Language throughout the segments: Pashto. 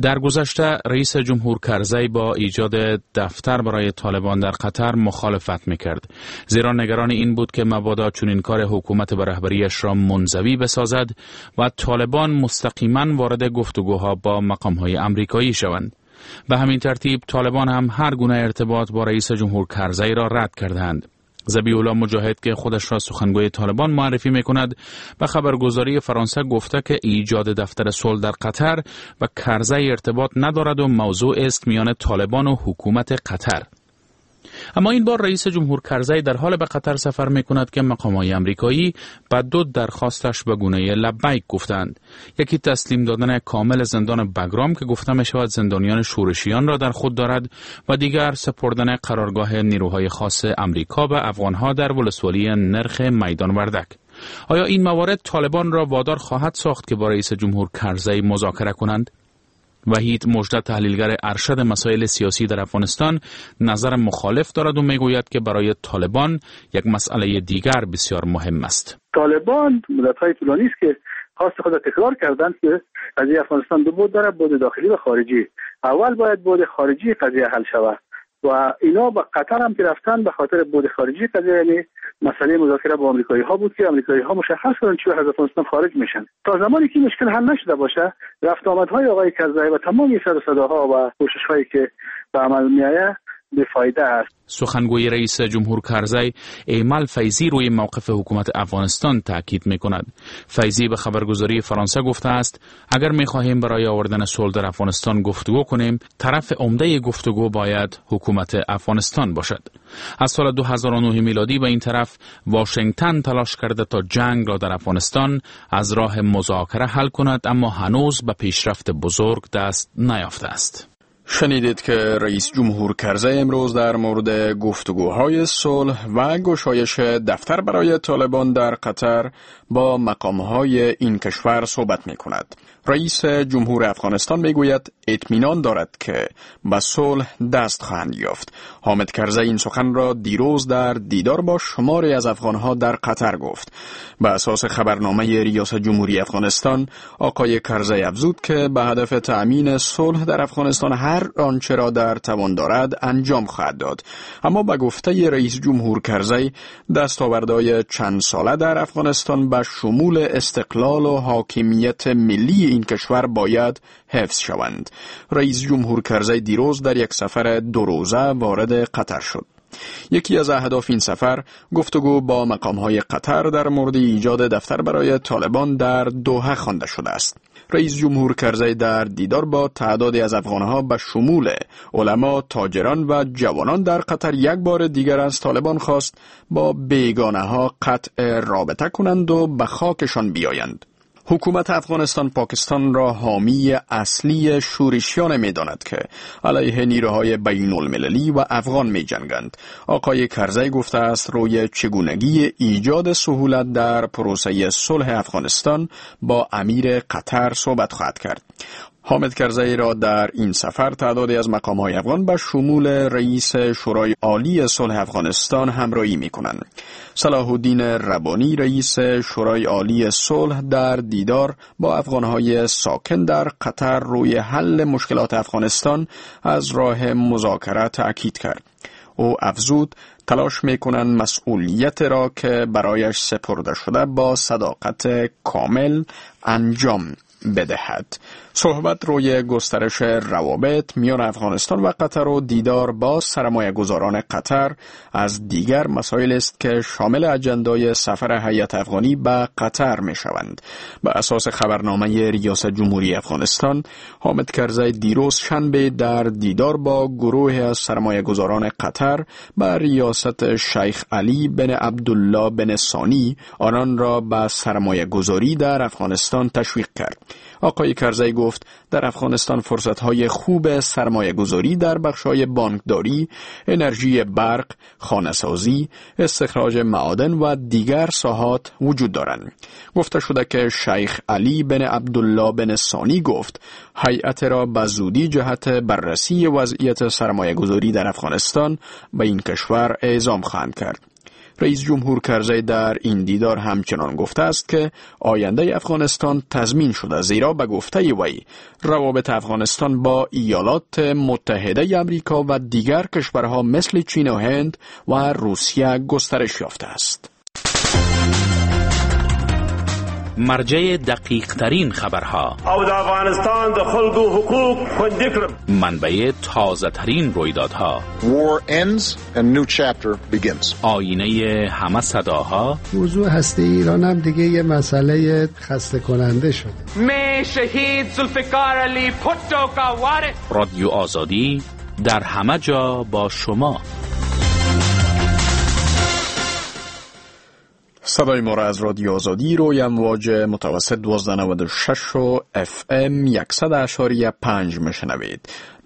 در گذشته رئیس جمهور کرزی با ایجاد دفتر برای طالبان در قطر مخالفت میکرد، زیرا نگران این بود که مبادا چنین کار حکومت به رهبریش را منزوی بسازد و طالبان مستقیما وارد گفتگوها با مقامهای امریکایی شوند. به همین ترتیب طالبان هم هر گونه ارتباط با رئیس جمهور کرزی را رد کردند. ذبیح الله مجاهد که خودش را سخنگوی طالبان معرفی می‌کند، به خبرگزاری فرانسه گفته که ایجاد دفتر صلح در قطر و کرزی ارتباط ندارد و موضوع است میان طالبان و حکومت قطر. اما این بار رئیس جمهور کرزی در حال به قطر سفر می‌کند که مقام‌های آمریکایی به دو درخواستش به گونه لبیک گفتند. یکی تسلیم دادن کامل زندان بگرام که گفته می‌شود زندانیان شورشیان را در خود دارد و دیگر سپردن قرارگاه نیروهای خاص آمریکا به افغان‌ها در ولسوالی نرخ میدان وردک. آیا این موارد طالبان را وادار خواهد ساخت که با رئیس جمهور کرزی مذاکره کنند؟ وحید مجدد، تحلیلگر ارشد مسائل سیاسی در افغانستان، نظر مخالف دارد و میگوید که برای طالبان یک مسئله دیگر بسیار مهم است. طالبان مدت‌های طولانی است که خواست خود تکرار کردند که قضیه افغانستان دو بود دارد، بود داخلی و خارجی. اول باید بود خارجی قضیه حل شود و اینا با قطر هم که رفتن به خاطر بود خارجی قضیه، یعنی مسئله مذاکره با آمریکایی ها بود که آمریکایی ها مشخص کردن چه از افغانستان خارج میشن. تا زمانی که مشکل حل نشده باشه، رفت آمدهای آقای کرزی و تمام سر و صداها و کوشش‌هایی که به عمل میآید بی‌فایده است. سخنگوی رئیس جمهور کرزی ایمل فیضی روی موقف حکومت افغانستان تاکید می‌کند. فیضی به خبرگزاری فرانسه گفته است اگر می‌خواهیم برای آوردن صلح در افغانستان گفتگو کنیم، طرف عمده گفتگو باید حکومت افغانستان باشد. از سال 2009 میلادی به این طرف واشنگتن تلاش کرده تا جنگ را در افغانستان از راه مذاکره حل کند، اما هنوز به پیشرفت بزرگ دست نیافته است. شنیدید که رئیس جمهور کرزی امروز در مورد گفتگوهای صلح و گشایش دفتر برای طالبان در قطر با مقامهای این کشور صحبت می کند. رئیس جمهور افغانستان می گوید اطمینان دارد که به صلح دست خواهند یافت. حامد کرزی این سخن را دیروز در دیدار با شماری از افغانها در قطر گفت. به اساس خبرنامه ریاست جمهوری افغانستان، آقای کرزی افزود که به هدف تأمین صلح در افغانستان هر آنچه را در توان دارد انجام خواهد داد. اما به گفته رئیس جمهور کرزی، دستاوردهای چند ساله در افغانستان به شمول استقلال و حاکمیت ملی این کشور باید حفظ شوند. رئیس جمهور کرزی دیروز در یک سفر 2 روزه وارد قطر شد. یکی از اهداف این سفر گفتگو با مقامهای قطر در مورد ایجاد دفتر برای طالبان در دوحه خوانده شده است. رئیس جمهور کرزی در دیدار با تعدادی از افغانها به شمول علما، تاجران و جوانان در قطر یک بار دیگر از طالبان خواست با بیگانه ها قطع رابطه کنند و به خاکشان بیایند. حکومت افغانستان پاکستان را حامی اصلی شورشیان می داند که علیه نیروهای بین المللی و افغان می جنگند. آقای کرزی گفته است روی چگونگی ایجاد سهولت در پروسه صلح افغانستان با امیر قطر صحبت خواهد کرد. حامد کرزی را در این سفر تعدادی از مقام‌های افغان به شمول رئیس شورای عالی صلح افغانستان همراهی می‌کنند. صلاح الدین ربانی رئیس شورای عالی صلح در دیدار با افغان‌های ساکن در قطر روی حل مشکلات افغانستان از راه مذاکره تأکید کرد. او افزود تلاش می‌کنند مسئولیت را که برایش سپرده شده با صداقت کامل انجام بدهد. صحبت روی گسترش روابط میان افغانستان و قطر و دیدار با سرمایه گذاران قطر از دیگر مسائل است که شامل اجندای سفر هیئت افغانی به قطر می شوند. به اساس خبرنامه ریاست جمهوری افغانستان، حامد کرزی دیروز شنبه در دیدار با گروه از سرمایه گذاران قطر به ریاست شیخ علی بن عبدالله بن ثانی آنان را به سرمایه گذاری در افغانستان تشویق کرد. آقای کرزی گفت در افغانستان فرصت‌های خوب سرمایه گذاری در بخش‌های بانکداری، انرژی برق، خانه‌سازی، استخراج معادن و دیگر ساحات وجود دارند. گفته شده که شیخ علی بن عبدالله بن ثانی گفت هیئت را به زودی جهت بررسی وضعیت سرمایه گذاری در افغانستان به این کشور اعزام خواهند کرد. رئیس جمهور کرزی در این دیدار همچنان گفته است که آینده افغانستان تضمین شده، زیرا به گفته وی روابط افغانستان با ایالات متحده آمریکا و دیگر کشورها مثل چین و هند و روسیه گسترش یافته است. مرجع دقیق ترین خبرها او د افغانستان د خلکو حقوق خوندي کړم. منبع تازه ترین رویدادها. War ends and new chapter begins. آینه همه صداها. موضوع هسته ایران هم دیگه یه مسئله خسته کننده شده. میں شهید ذوالفقار علی بھٹو کا وارث. رادیو آزادی در همه جا با شما. صدای ما را از رادیو آزادی روی امواج متوسط 1296 و FM 100.5 میشنوید.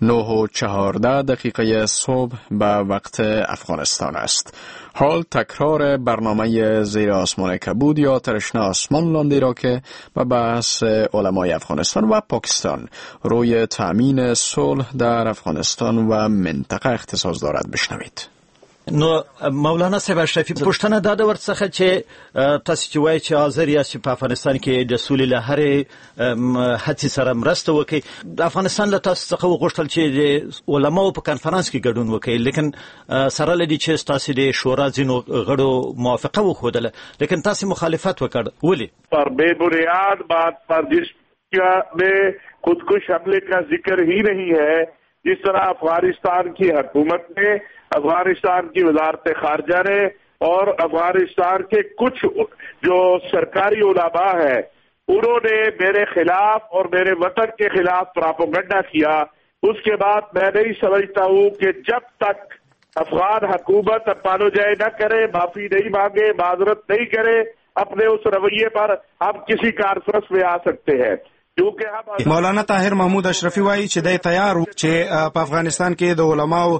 9:14 صبح به وقت افغانستان است. حال تکرار برنامه زیر آسمان کبود یا ترشنه آسمان لاندی را که به بحث علمای افغانستان و پاکستان روی تأمین صلح در افغانستان و منطقه اختصاص دارد بشنوید. نو مولانا صاحب اشرفي پښتنه دا د ورڅخه چې تاسو چې وایي چې حاضر یاست په افغانستان کې د سولې له هرې هڅې سره مرسته وکړي. د افغانستان له تاسو څخه وغوښتل چې د علماو په کانفرنس کې ګډون وکړي، لیکن سره له دې چې تاسو د شورا ځینو غړو موافقه وښودله، لیکن تاسو مخالفت وکړ. ولې؟ پر بے بنیاد بات پر جس میں خودکش حملے کا ذکر ہی نہیں ہے، جس طرح افغانستان کی حکومت نے، افغانستان کی وزارت خارجہ نے اور افغانستان کے کچھ جو سرکاری علماء ہیں انہوں نے میرے خلاف اور میرے وطن کے خلاف پراپیگنڈا کیا. اس کے بعد میں نہیں سمجھتا ہوں کہ جب تک افغان حکومت اپالوجائی نہ کرے، معافی نہیں مانگے، معذرت نہیں کرے اپنے اس رویے پر، ہم کسی کانفرنس میں آ سکتے ہیں. مولانا طاهر محمود اشرفي وایي چې د تیار چې په افغانستان کې د علماو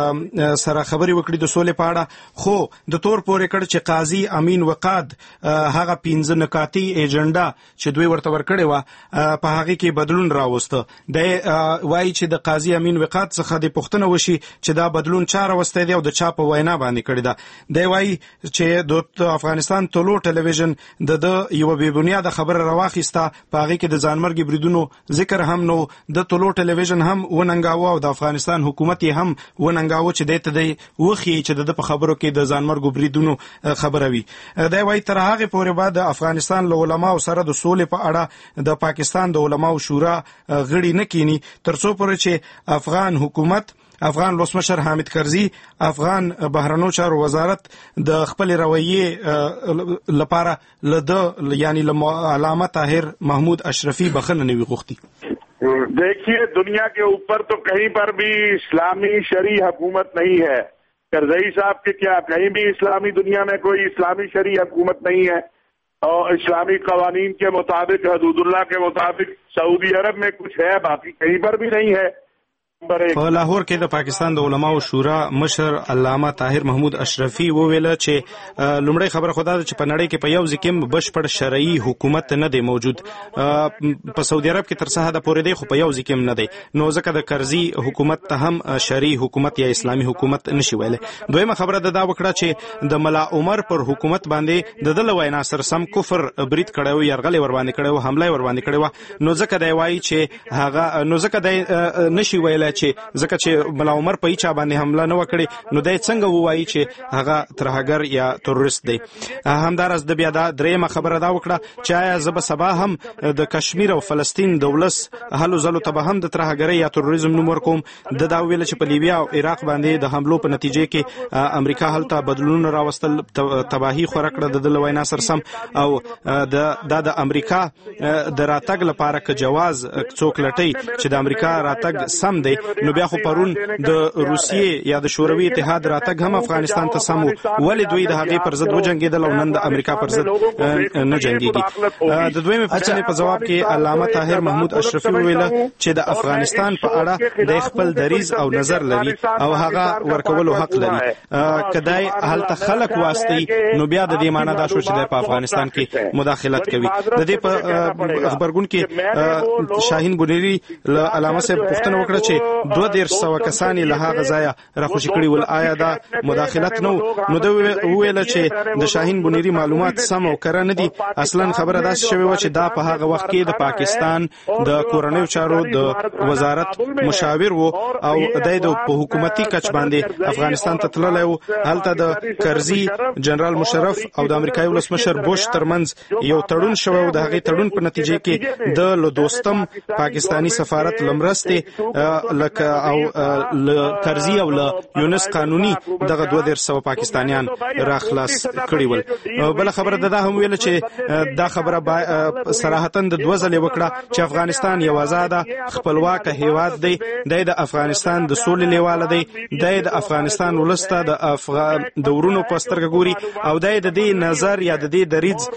سره خبري وکړي د سولې په اړه، خو د تور پورې کړ چې قاضي امین وقاد هغه 15 نکاتی ایجنډا چې دوی ورته ورکړي و په هغه کې بدلون راوسته. د وایي چې د قاضي امین وقاد څخه د پښتنه وشي چې دا بدلون چا راوسته دی او د چا په وینا باندې کړی دا. د وایي چې د افغانستان طلوع ټلویزیون د یو بې بنیاده خبره راواخیسته، په هغه کې د مرګ بریدونو ذکر هم نو، د طلوع ټلویزیون هم وننګاوه او د افغانستان حکومت هم وننګاوه چې دته دی وخی چې د په خبرو کې د ځانمرګ بریدونو خبره وي. دا وایي تر هغه پورې بعد افغانستان له علماو سره د سولې په اړه د پاکستان د علماو شورا غړي نه کینی ترڅو پورې چې افغان حکومت، افغان ولسمشر حامد کرزي، افغان بهرنیو چارو وزارت د خپل رویې لپاره لده یعنی علامه طاهر محمود اشرفي بخنه نوي غوښتي. دیکھیے دنیا کے اوپر تو کہیں پر بھی اسلامی شرعی حکومت نہیں ہے. کرزئی صاحب کے کیا کہیں بھی اسلامی دنیا میں کوئی اسلامی شرعی حکومت نہیں ہے، اور اسلامی قوانین کے مطابق، حدود اللہ کے مطابق سعودی عرب میں کچھ ہے، باقی کہیں پر بھی نہیں ہے. په لاهور کې د پاکستان د علماو شورا مشر علامه طاهر محمود اشرفي وویل چې لومړی خبره خو دا ده چې په نړۍ کې په یو ځکه بشپړ شرعي حکومت نه دی موجود. په سعودي عرب کې تر څه حد پورې دی، خو په یو ځکه نه دی، نو ځکه د کرزي حکومت ته هم شرعي حکومت یا اسلامي حکومت نشي ویل. دویمه خبره دا وکړه چې د ملا عمر پر حکومت باندې د دله وینا سر سم کفر برید کړو، يرغل ور باندې کړو، حمله ور باندې کړو، نو ځکه دی وایي چې هغه نو ځکه دی نشي ویل چې ځکه چې ملا عمر په هیڅ باندې حمله نه وکړي، نو دای څنګه وایي چې هغه ترهګر یا تروریست دی. همدارس د بیا دا درېمه خبره دا وکړه چې آیا زب سبا هم د کشمیر او فلسطین د ولس هلو زلو ته هم د ترهګرۍ یا تروریزم نوم ورکوم. د دا ویل چې په لیبیا او عراق باندې د حملو په نتیجه کې امریکا هلته بدلون راوستل، تباہی خورا کړه د وینا سر سم، او د امریکا د راتګ لپاره ک جواز څوک لټي چې د امریکا راتګ سم دی، نو بیا خو پرون د روسیې یا د شوروي اتحاد راتګ هم افغانستان ته سمو، ولې دوی د هغې پر ضد وجنګېدل او نن د امریکا پر ضد نه جنګېږي. د دویمې پوښتنې په ځواب کې علامه طاهر محمود اشرفي وویل چې د افغانستان په اړه د خپل دریځ او نظر لري او هغه ورکولو حق لري. کدای هلته خلک واسطي، نو بیا د دې معنی دا شو چې په افغانستان کې مداخلت کوي. د دې په خبرګون کې شاهین بونیری له علامه صاحب پوښتنه وکړه چې 2200 کسان له هغه ځایه راخوشي کړي ول. آیا دا مداخلت نو د ویل چې د شاهین بنيري معلومات سم او کره نه دي؟ اصلا خبره داسې شوې و چې دا په هغه وخت کې د پاکستان د کورنیو چارو د وزارت مشاور وو او د په حکومتي کچ باندې افغانستان ته تللی وو. هلته د کرزي جنرال مشرف او د امریکایي ولسمشر بوش ترمنځ یو تړون شوی و. د هغې تړون په نتیجه کې د لدوستم پاکستانی سفارت لمرسته لکه او کرزي او یونس قانوني دغه 2200 پاکستانیان راخلاص کړي ول. بل خبره ده هم ویل چې دا خبره صراحتا د دوه ځلې وکړه چې افغانستان یو آزاد خپلواک هیواد دی، د افغانستان د سولې لیواله دی، د افغانستان ولسته د ورونو په سترګه ګوري او د دې نظر یا د دې دریځ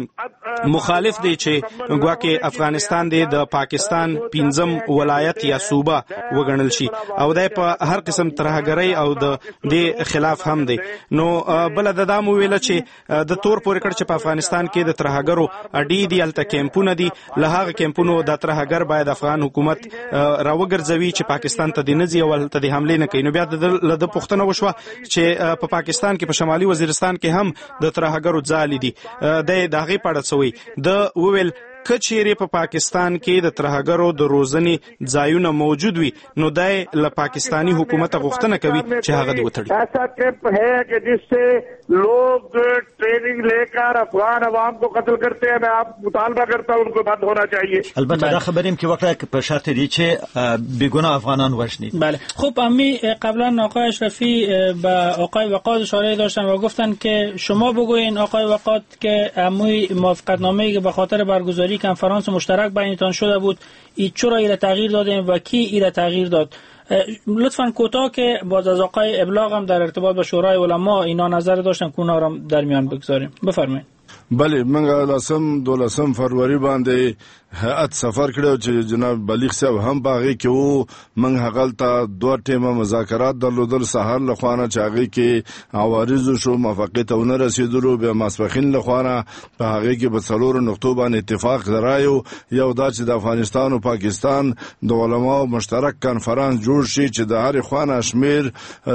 مخالف دی چې ګواکې افغانستان دی د پاکستان 5م ولایت یا صوبه وګڼل شي او د په هر قسم ترهګرۍ او د دې خلاف هم دی. نو بل د دامو ویل چې د تور پورې کړ چې په افغانستان کې د ترهګرو اډې دي، الته کیمپونه دي، له هغه کیمپونو د ترهګر باید افغان حکومت راوګرځوي چې پاکستان ته د نزي او ته د حمله نه کوي. نو بیا د پښتنه وشوه چې په پاکستان کې په شمالي وزیرستان کې هم د ترهګرو ځالې دي. د هغې په اړه څه وایي؟ د وویل کچېرې په پاکستان کې د ترهګرو د روزنې ځایونه موجود وي نو دای له پاکستانی حکومت غوښتنه کوي چې هغه دی وتړي. ایسا ٹرپ ہے کہ جس سے لوگ ٹریننگ لے کر افغان عوام کو قتل کرتے ہیں. میں آپ مطالبہ کرتا ہوں ان کو بند ہونا چاہیے. البته دا خبریم که وقت په شرط دی چې بیگناه افغانان وشنید. بله خب امی قبلا آقای اشرفی با آقای وقاد اشاره داشتن و گفتن که شما بگوین آقای وقاد که امی موافقتنامه‌ای که به خاطر برگزاری کنفرانس مشترک بینتان شده بود چرا ایره تغییر دادیم و کی ایره تغییر داد؟ لطفاً کوتاه که باز از آقای ابلاغ هم در ارتباط با شورای علما اینا نظر داشتن که اونا رو در میان بگذاریم. بفرمایید. بله منګه 12 فروری باندې هیئت سفر کړو چې جناب بلیغ صاحب هم باغې کې وو. منګ هغلته 2 ټیمه مذاکرات درلودل، سحر لخوانه چې هغې کې عوارض شو، موافقې ته ونه رسېدلو، بیا ماسپښین لخوانه په هغې کې په 4 نقطو باندې اتفاق درایو. یو دا چې د افغانستان او پاکستان د علماو مشترک کنفرانس جوړ شي چې د هرې خوانه شمیر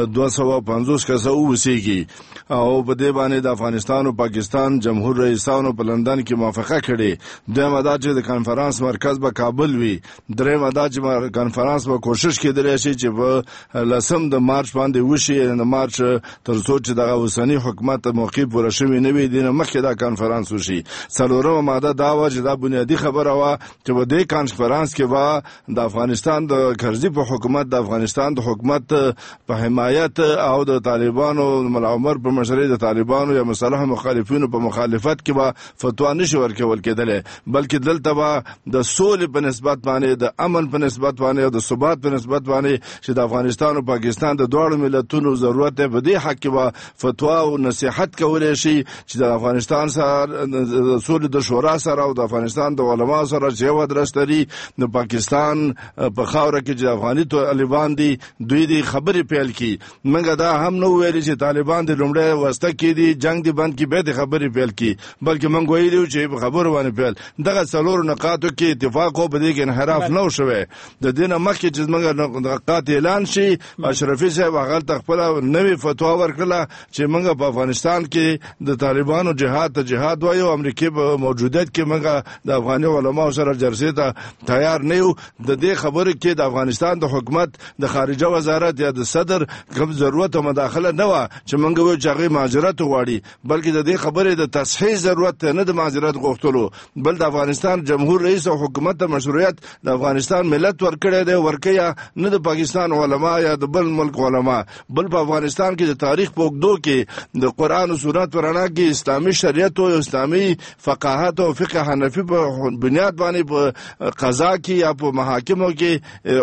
250 کسه اوسیږي او په دې باندې د افغانستان او پاکستان جمهور رئیسانو په لندن کې موافقه کړې. دویمه دا چې د کنفرانس مرکز به کابل وي. دریمه دا چې کنفرانس به کوشش کېدلی شي چې په 10 د مارچ باندې وشي، د مارچ تر څو چې دغه اوسني حکومت موقع پوره شوی نه وي دینه مخکې دا کنفرانس وشي. څلورمه ماده دا و چې دا بنیادی خبره و چې په دې کنفرانس کې به د افغانستان د کرزي په حکومت، د افغانستان د حکومت په حمایت او د طالبانو ملا عمر په مشرۍ د طالبانو یا مصالح مخالفینو په مخالفت کې به فتوا نشي ورکول کېدلی، بلکې دلته به د سولې په نسبت باندې، د امن په نسبت باندې او د ثبات په نسبت باندې چې د افغانستان او پاکستان د دواړو ملتونو ضرورت دی، په دې حق کې به فتوا او نصیحت کولی شي چې د افغانستان سره د سولې د شورا سره او د افغانستان د علماو سره چې یو ادرس لري. د پاکستان په خاوره کې چې افغاني طالبان دي دوی دې خبرې پیل کړي. موږ دا هم نه ویلي چې طالبان د لومړی واسطه کې دي جنگ دي بند کې به د خبرې پیل کړي، بلکې موږ ویلي چې په خبرو باندې پیل دغه 4 نقاطو کې اتفاق او په دې کې انحراف نه شوی. د دې نه مخکې چې موږ نقاط اعلان شي اشرفي صاحب هغه خپل نوې فتوا ورکړه چې موږ په افغانستان کې د طالبانو جهاد ته جهاد وایو. امریکای په موجودیت کې موږ د افغاني علماو سره جلسې ته تیار نه یو. د دې خبرې کې د افغانستان د حکومت د خارجه وزارت یا د صدر کوم ضرورت او مداخله نه و چې موږ وایو چې هغه معذرت وغواړي، بلکې د دې خبرې د تصحیح ضرورت نه د معذرت غوښتلو، بل د افغانستان جمهور رئیس او حکومت ته مشروعیت د افغانستان ملت ورکړی دی، ورکیا نه د پاکستان علما یا د بل ملک علما، بل په افغانستان کې د تاریخ په اوږدو کې د قرآن او سنت ورنا کې اسلامي شریعت او اسلامي فقاهت او فقه حنفي په بنیاد باندې په قضا کې یا په محاکمو کې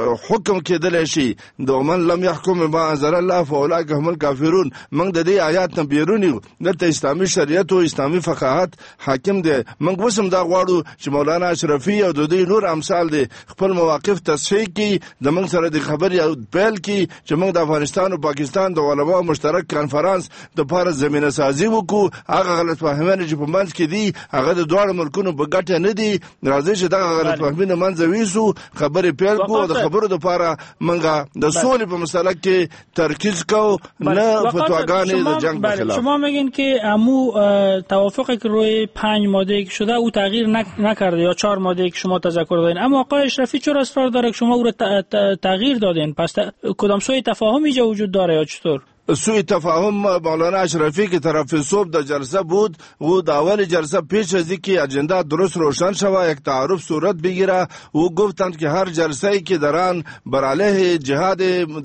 حکم کېدلی شي. د من لم يحكم بما انزل الله فاولئک هم الکافرون. موږ د دې آیات نه بیرون دلته اسلامي شریعت او اسلامي فقاهت حاکم دی. موږ وسم دا غواړو چې مولانا اشرفي او د دې نور امثال دي خپل مواقف تصحیح کی د موږ سره د خبرې او پیل کی چې موږ د افغانستان او پاکستان د علماء مشترک کانفرنس د لپاره زمينه سازي وکړو. هغه غلط فهمونه چې په منځ کې دي هغه د دوه ملکونو په ګټه نه دي. راځي چې دا غلط فهمونه منځ ویسو خبرې پیل کو د خبرو د لپاره موږ د سولې په مسله کې ترکیز کو نه فتواګانې د جنگ په خلاف. شما میگین که امو توافقی که روی 5 ماده که شده او تغییر نکرده یا 4 ماده که شما تذکر دادین، اما آقای اشرفی چرا اصرار داره که شما او رو تغییر دادین؟ پس کدام سوء تفاهم اینجا وجود داره یا چطور؟ سوء تفاهم مولانا اشرفی که طرف صوب در جلسه بود و در اول جلسه پیش از اینکه اجنده درست روشن شود یک تعارف صورت بگیره و گفتند که هر جلسه ای که دران بر علیه جهاد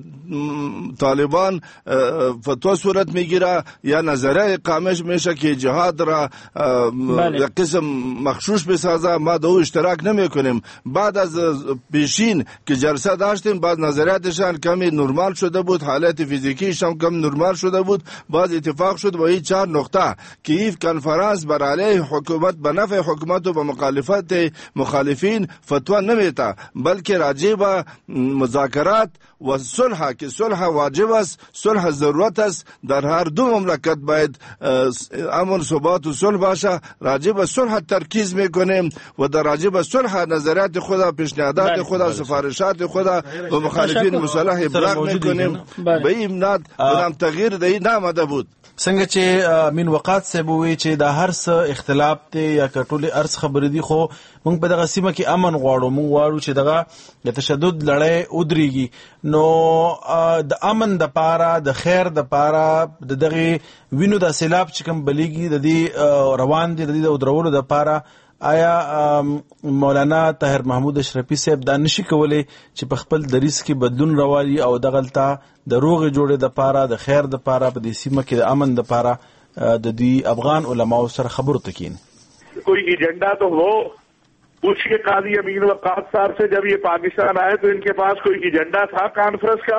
طالبان فتوا صورت میگیره یا نظریه اقامه میشه که جهاد را یک قسم مخشوش بسازه ما در او اشتراک نمی کنیم. بعد از پیشین که جلسه داشتیم بعد نظریاتشان کمی نرمال شده بود، حالت فیزیکیش هم کم نرمال شده بود. باز اتفاق شد با این 4 نقطه که این کنفرانس بر علیه حکومت به نفع حکومت و به مخالفت مخالفین فتوا نمیده بلکه راجع به مذاکرات و صلح که صلح واجب است، صلح ضرورت است. در هر دو مملکت باید امن ثبات و صلح باشه. راجع به صلح ترکیز میکنیم و در راجع به صلح نظریات خود، پیشنهادات خود، سفارشات خود و مخالفین مسلح ابلاغ میکنیم. به این امنات بدم تغییر دی نامده بود. څنګه چې امین وقات صاحب وی چې دا هر څه اختلاف ته یا کټولي ارز خبرې دي، خو موږ په دغه سیمه کې امن غواړو. موږ غواړو چې دغه د تشدد لړۍ ودرېږي. نو د امن د پاره، د خیر د پاره، د دغه وینو د سیلاب چې کوم بلیږي د دې روان دي، د دې درولو د پاره آیا مولانا طاهر محمود اشرفی صاحب دا نشي کولی چې په خپل دریس کې بدلون راوړي او دغلطه د روغ جوړې د پاره، د خیر د پاره، په دې سیمه کې د امن د پاره د دې افغان علماو سره خبرو تکین؟ کوئی ایجنڈا تو ہو. پوچھیے قاضی امین وقات صاحب سے جب یہ پاکستان آئے تو ان کے پاس کوئی ایجنڈا تھا کانفرنس کا؟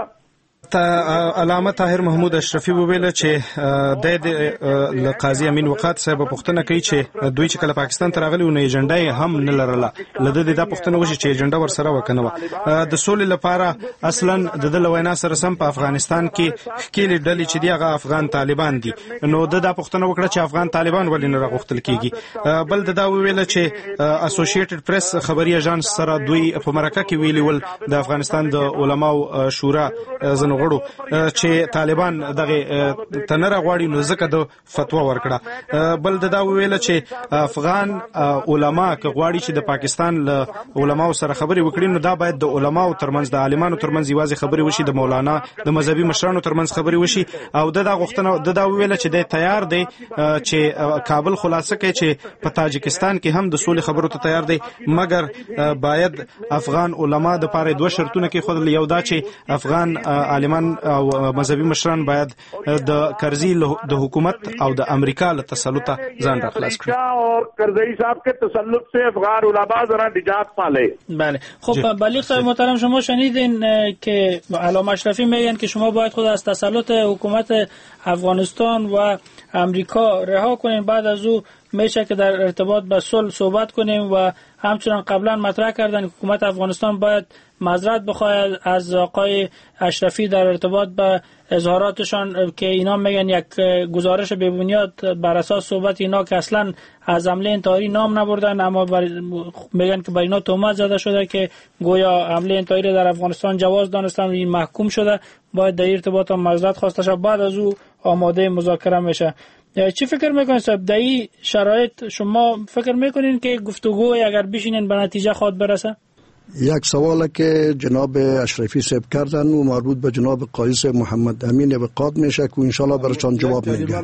علامه طاهر محمود اشرفی وویل چې د قاضي امین وقات صاحب پوښتنه کوي چې دوی چې کله پاکستان ته راغلي ونه ایجنډا هم نه لرله. لده دا پوښتنه وشي چې ایجنډا ورسره وکنه د سولې لپاره اصلا د دل وینا سره سم په افغانستان کې خکېلې ډلې چې دی هغه افغان طالبان دي. نو دا پوښتنه وکړه چې افغان طالبان ولې نه راغوښتل کیږي. بل دا ویل چې اسوسییټډ پریس خبري ایجنس سره دوی په مرکه کې ویلي ول د افغانستان د علماو شورا غړو چې طالبان دغه تنره غواړي نو ځکه د فتوا ورکړه. بل دا ویل چې افغان علما که غواړي چې د پاکستان له علماو سره خبرې وکړي نو دا باید د علماو ترمنځ، د عالمانو ترمنځ یوازې خبرې وشي، د مولانا د مذهبي مشرانو ترمنځ خبرې وشي. او دا غوښتنه دا ویل چې د تیار دی چې کابل خلاصه کوي چې په تاجکستان کې هم د سولې خبرو ته تیار دی، مګر باید افغان علما د پاره 2 شرطونه کې خود یو دا چې افغان عالمان او مذهبي مشران باید د کرزي د حکومت او د امریکا له تسلط ځان را خلاص کړي اور کرزي صاحب के तसल्लुत से अफगान उलमा जरा निजात पाले. بله خب بلیغ صاحب محترم، شما شنیدین که علامه اشرفی میگن که شما باید خود از تسلط حکومت افغانستان و امریکا رها کنین، بعد از او میشه که در ارتباط به صلح صحبت کنیم و همچنان قبلا مطرح کردن که حکومت افغانستان باید معذرت بخواهد از آقای اشرفی در ارتباط به اظهاراتشان که اینا میگن یک گزارش بی بنیاد بر اساس صحبت اینا که اصلا از حمله انتحاری نام نبردن، اما میگن که بر اینا تهمت زده شده که گویا حمله انتحاری در افغانستان جواز دانستن و این محکوم شده، باید در ارتباط معذرت خواسته شد، بعد از او آماده مذاکره میشه. چی فکر میکنین صاحب در این شرایط؟ شما فکر میکنین که گفتگو اگر بشینین به نتیجه خواهد برسه؟ یک سوال که جناب اشرفی صاحب کردن و مربوط به جناب قاضی محمد امین وقات میشه که انشالله برشان جواب میگه.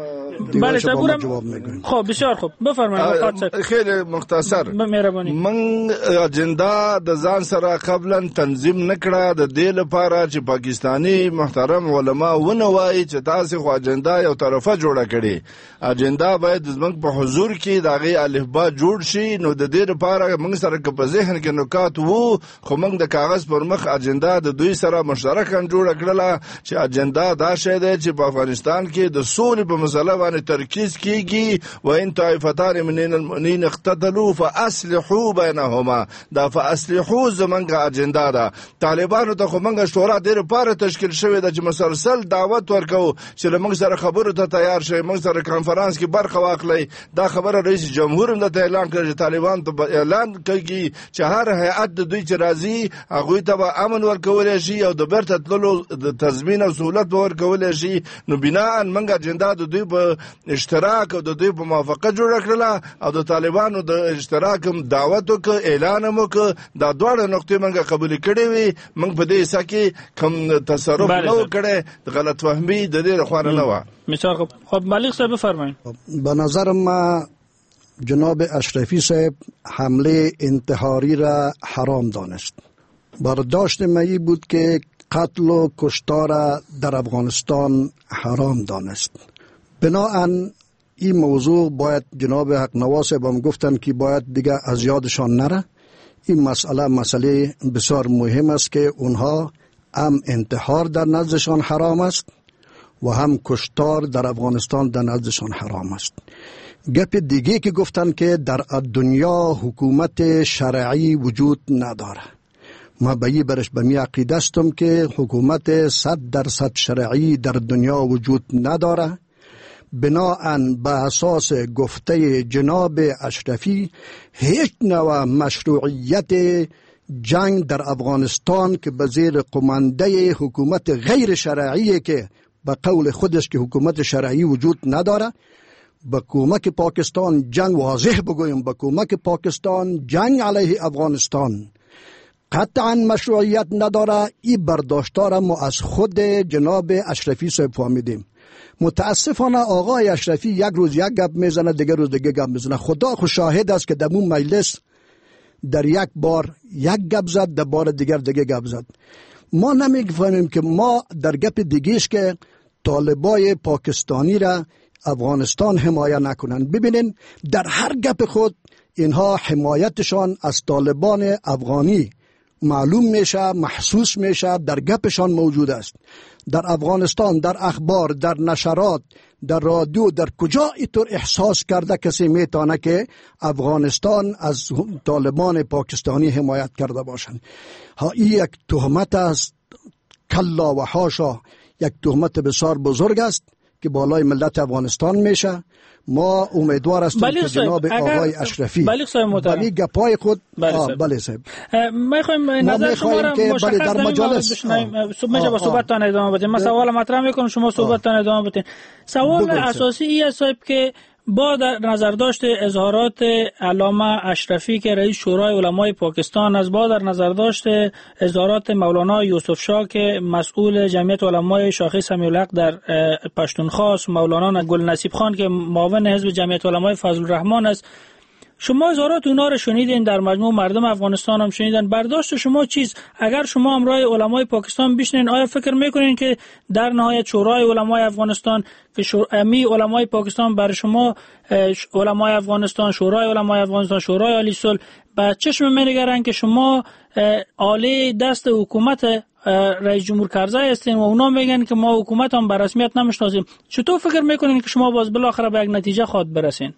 بله صاحب خب بسیار خوب بفرمایید. خیلی مختصر مهربانی. من اجندا د ځان سره قبلا تنظیم نکړه د دې لپاره چې پاکستانی محترم علما ونه وایي چې تاسو خو اجندا یو طرفه جوړه کړي. اجندا باید زموږ په حضور کې دغه الفبا جوړ شي. نو د دې لپاره موږ سره په ذهن کې نکات ضرورت وو خو موږ د کاغذ پر مخ اجنډا د دوی سره مشترکاً جوړ کړله چې اجنډا دا شی دی چې په افغانستان کې د سولې په مسله باندې ترکیز کیږي و ان طائفتان من المؤمنین اقتتلوا فاصلحوا بینهما دا فاصلحوا زمونږ اجنډا ده. طالبانو ته خو موږ شورا ډېر پاره تشکیل شوې ده چې مسلسل دعوت ورکو چې موږ سره خبرو ته تیار شي، موږ سره کانفرنس کې برخه واخلي. دا خبره رئیس جمهور هم د اعلان کړی چې طالبان ته اعلان کوي چې هر هیئت د دوی چې راځي هغوی ته به امن ورکولی شي او د بیرته تللو د تضمین او سهولت به ورکولی شي. نو بناء موږ اجنډا د دوی په اشتراک او د دوی په موافقه جوړه کړله او د طالبانو د اشتراک هم دعوت وکړه، اعلان هم وکړه. دا دواړه نقطې موږ قبول کړې وي. موږ په دې حصه کې کوم تصرف نه و کړی، غلط فهمي د دې لخوا نه وه. خب ملک صاحب بفرمایید. به نظر ما جناب اشرفی صاحب حمله انتحاری را حرام دانست. برداشت من بود که قتل و کشتار در افغانستان حرام دانست. بناهن این موضوع باید جناب حق نواز صاحب هم گفتن که باید دیگه از یادشان نره. این مسئله بسیار مهم است که اونها هم انتحار در نزدشان حرام است و هم کشتار در افغانستان در نزدشان حرام است. گپ دیگه که گفتن که در دنیا حکومت شرعی وجود نداره. ما به می عقیده استم که حکومت 100% شرعی در دنیا وجود نداره. بناهن به اساس گفته جناب اشرفی هیچ نوع مشروعیت جنگ در افغانستان که به زیر قمانده حکومت غیر شرعی که به قول خودش که حکومت شرعی وجود نداره، با کمک پاکستان جنگ واضح بگویم، با کمک پاکستان جنگ علیه افغانستان قطعا مشروعیت نداره. این برداشتار ما از خود جناب اشرفی صاحب فهمیدیم. متاسفانه آقای اشرفی یک روز یک گپ میزنه، دیگه روز دیگه گپ میزنه. خدا خود شاهد است که در اون مجلس در یک بار یک گپ زد، در بار دیگر دیگه گپ زد. ما نمیفهمیم که ما در گپ دیگهش که طالبای پاکستانی را افغانستان حمایت نکنن. ببینین در هر گپ خود اینها حمایتشان از طالبان افغانی معلوم میشه، محسوس میشه، در گپشان موجود است. در افغانستان، در اخبار، در نشرات، در رادیو، در کجا اینطور احساس کرده کسی میتونه که افغانستان از طالبان پاکستانی حمایت کرده باشند؟ ها این یک تهمت است، کلا و حاشا، یک تهمت بسیار بزرگ است که بالای ملت افغانستان میشه. ما امیدوار هستیم که جناب آقای اشرفی ولی گپای خود بله صاحب ما میخوایم نظر شما را مشخص در مجلس میشه با صحبتتان ادامه بدیم. من سوال مطرح میکنم، شما صحبتتان ادامه بدین. سوال اساسی این است صاحب که با در نظر داشت اظهارات علامه اشرفی که رئیس شورای علمای پاکستان است، با در نظر داشت اظهارات مولانا یوسف شاه که مسئول جمعیت علمای شاخه سمیع الحق در پشتونخوا است، مولانا گل نصیب خان که معاون حزب جمعیت علمای فضل الرحمن است، شما اظهارات اونا رو شنیدین، در مجموع مردم افغانستان هم شنیدن. برداشت شما چیز؟ اگر شما همراه علمای پاکستان بشینین، آیا فکر میکنین که در نهایت شورای علمای افغانستان که امی علمای پاکستان برای شما علمای افغانستان، شورای علمای افغانستان، شورای عالی صلح به چشم می‌نگرن که شما آله دست حکومت رئیس جمهور کرزی هستین و اونا میگن که ما حکومت هم به رسمیت نمیشناسیم؟ چطور فکر میکنین که شما باز بالاخره به یک نتیجه خواهد برسین؟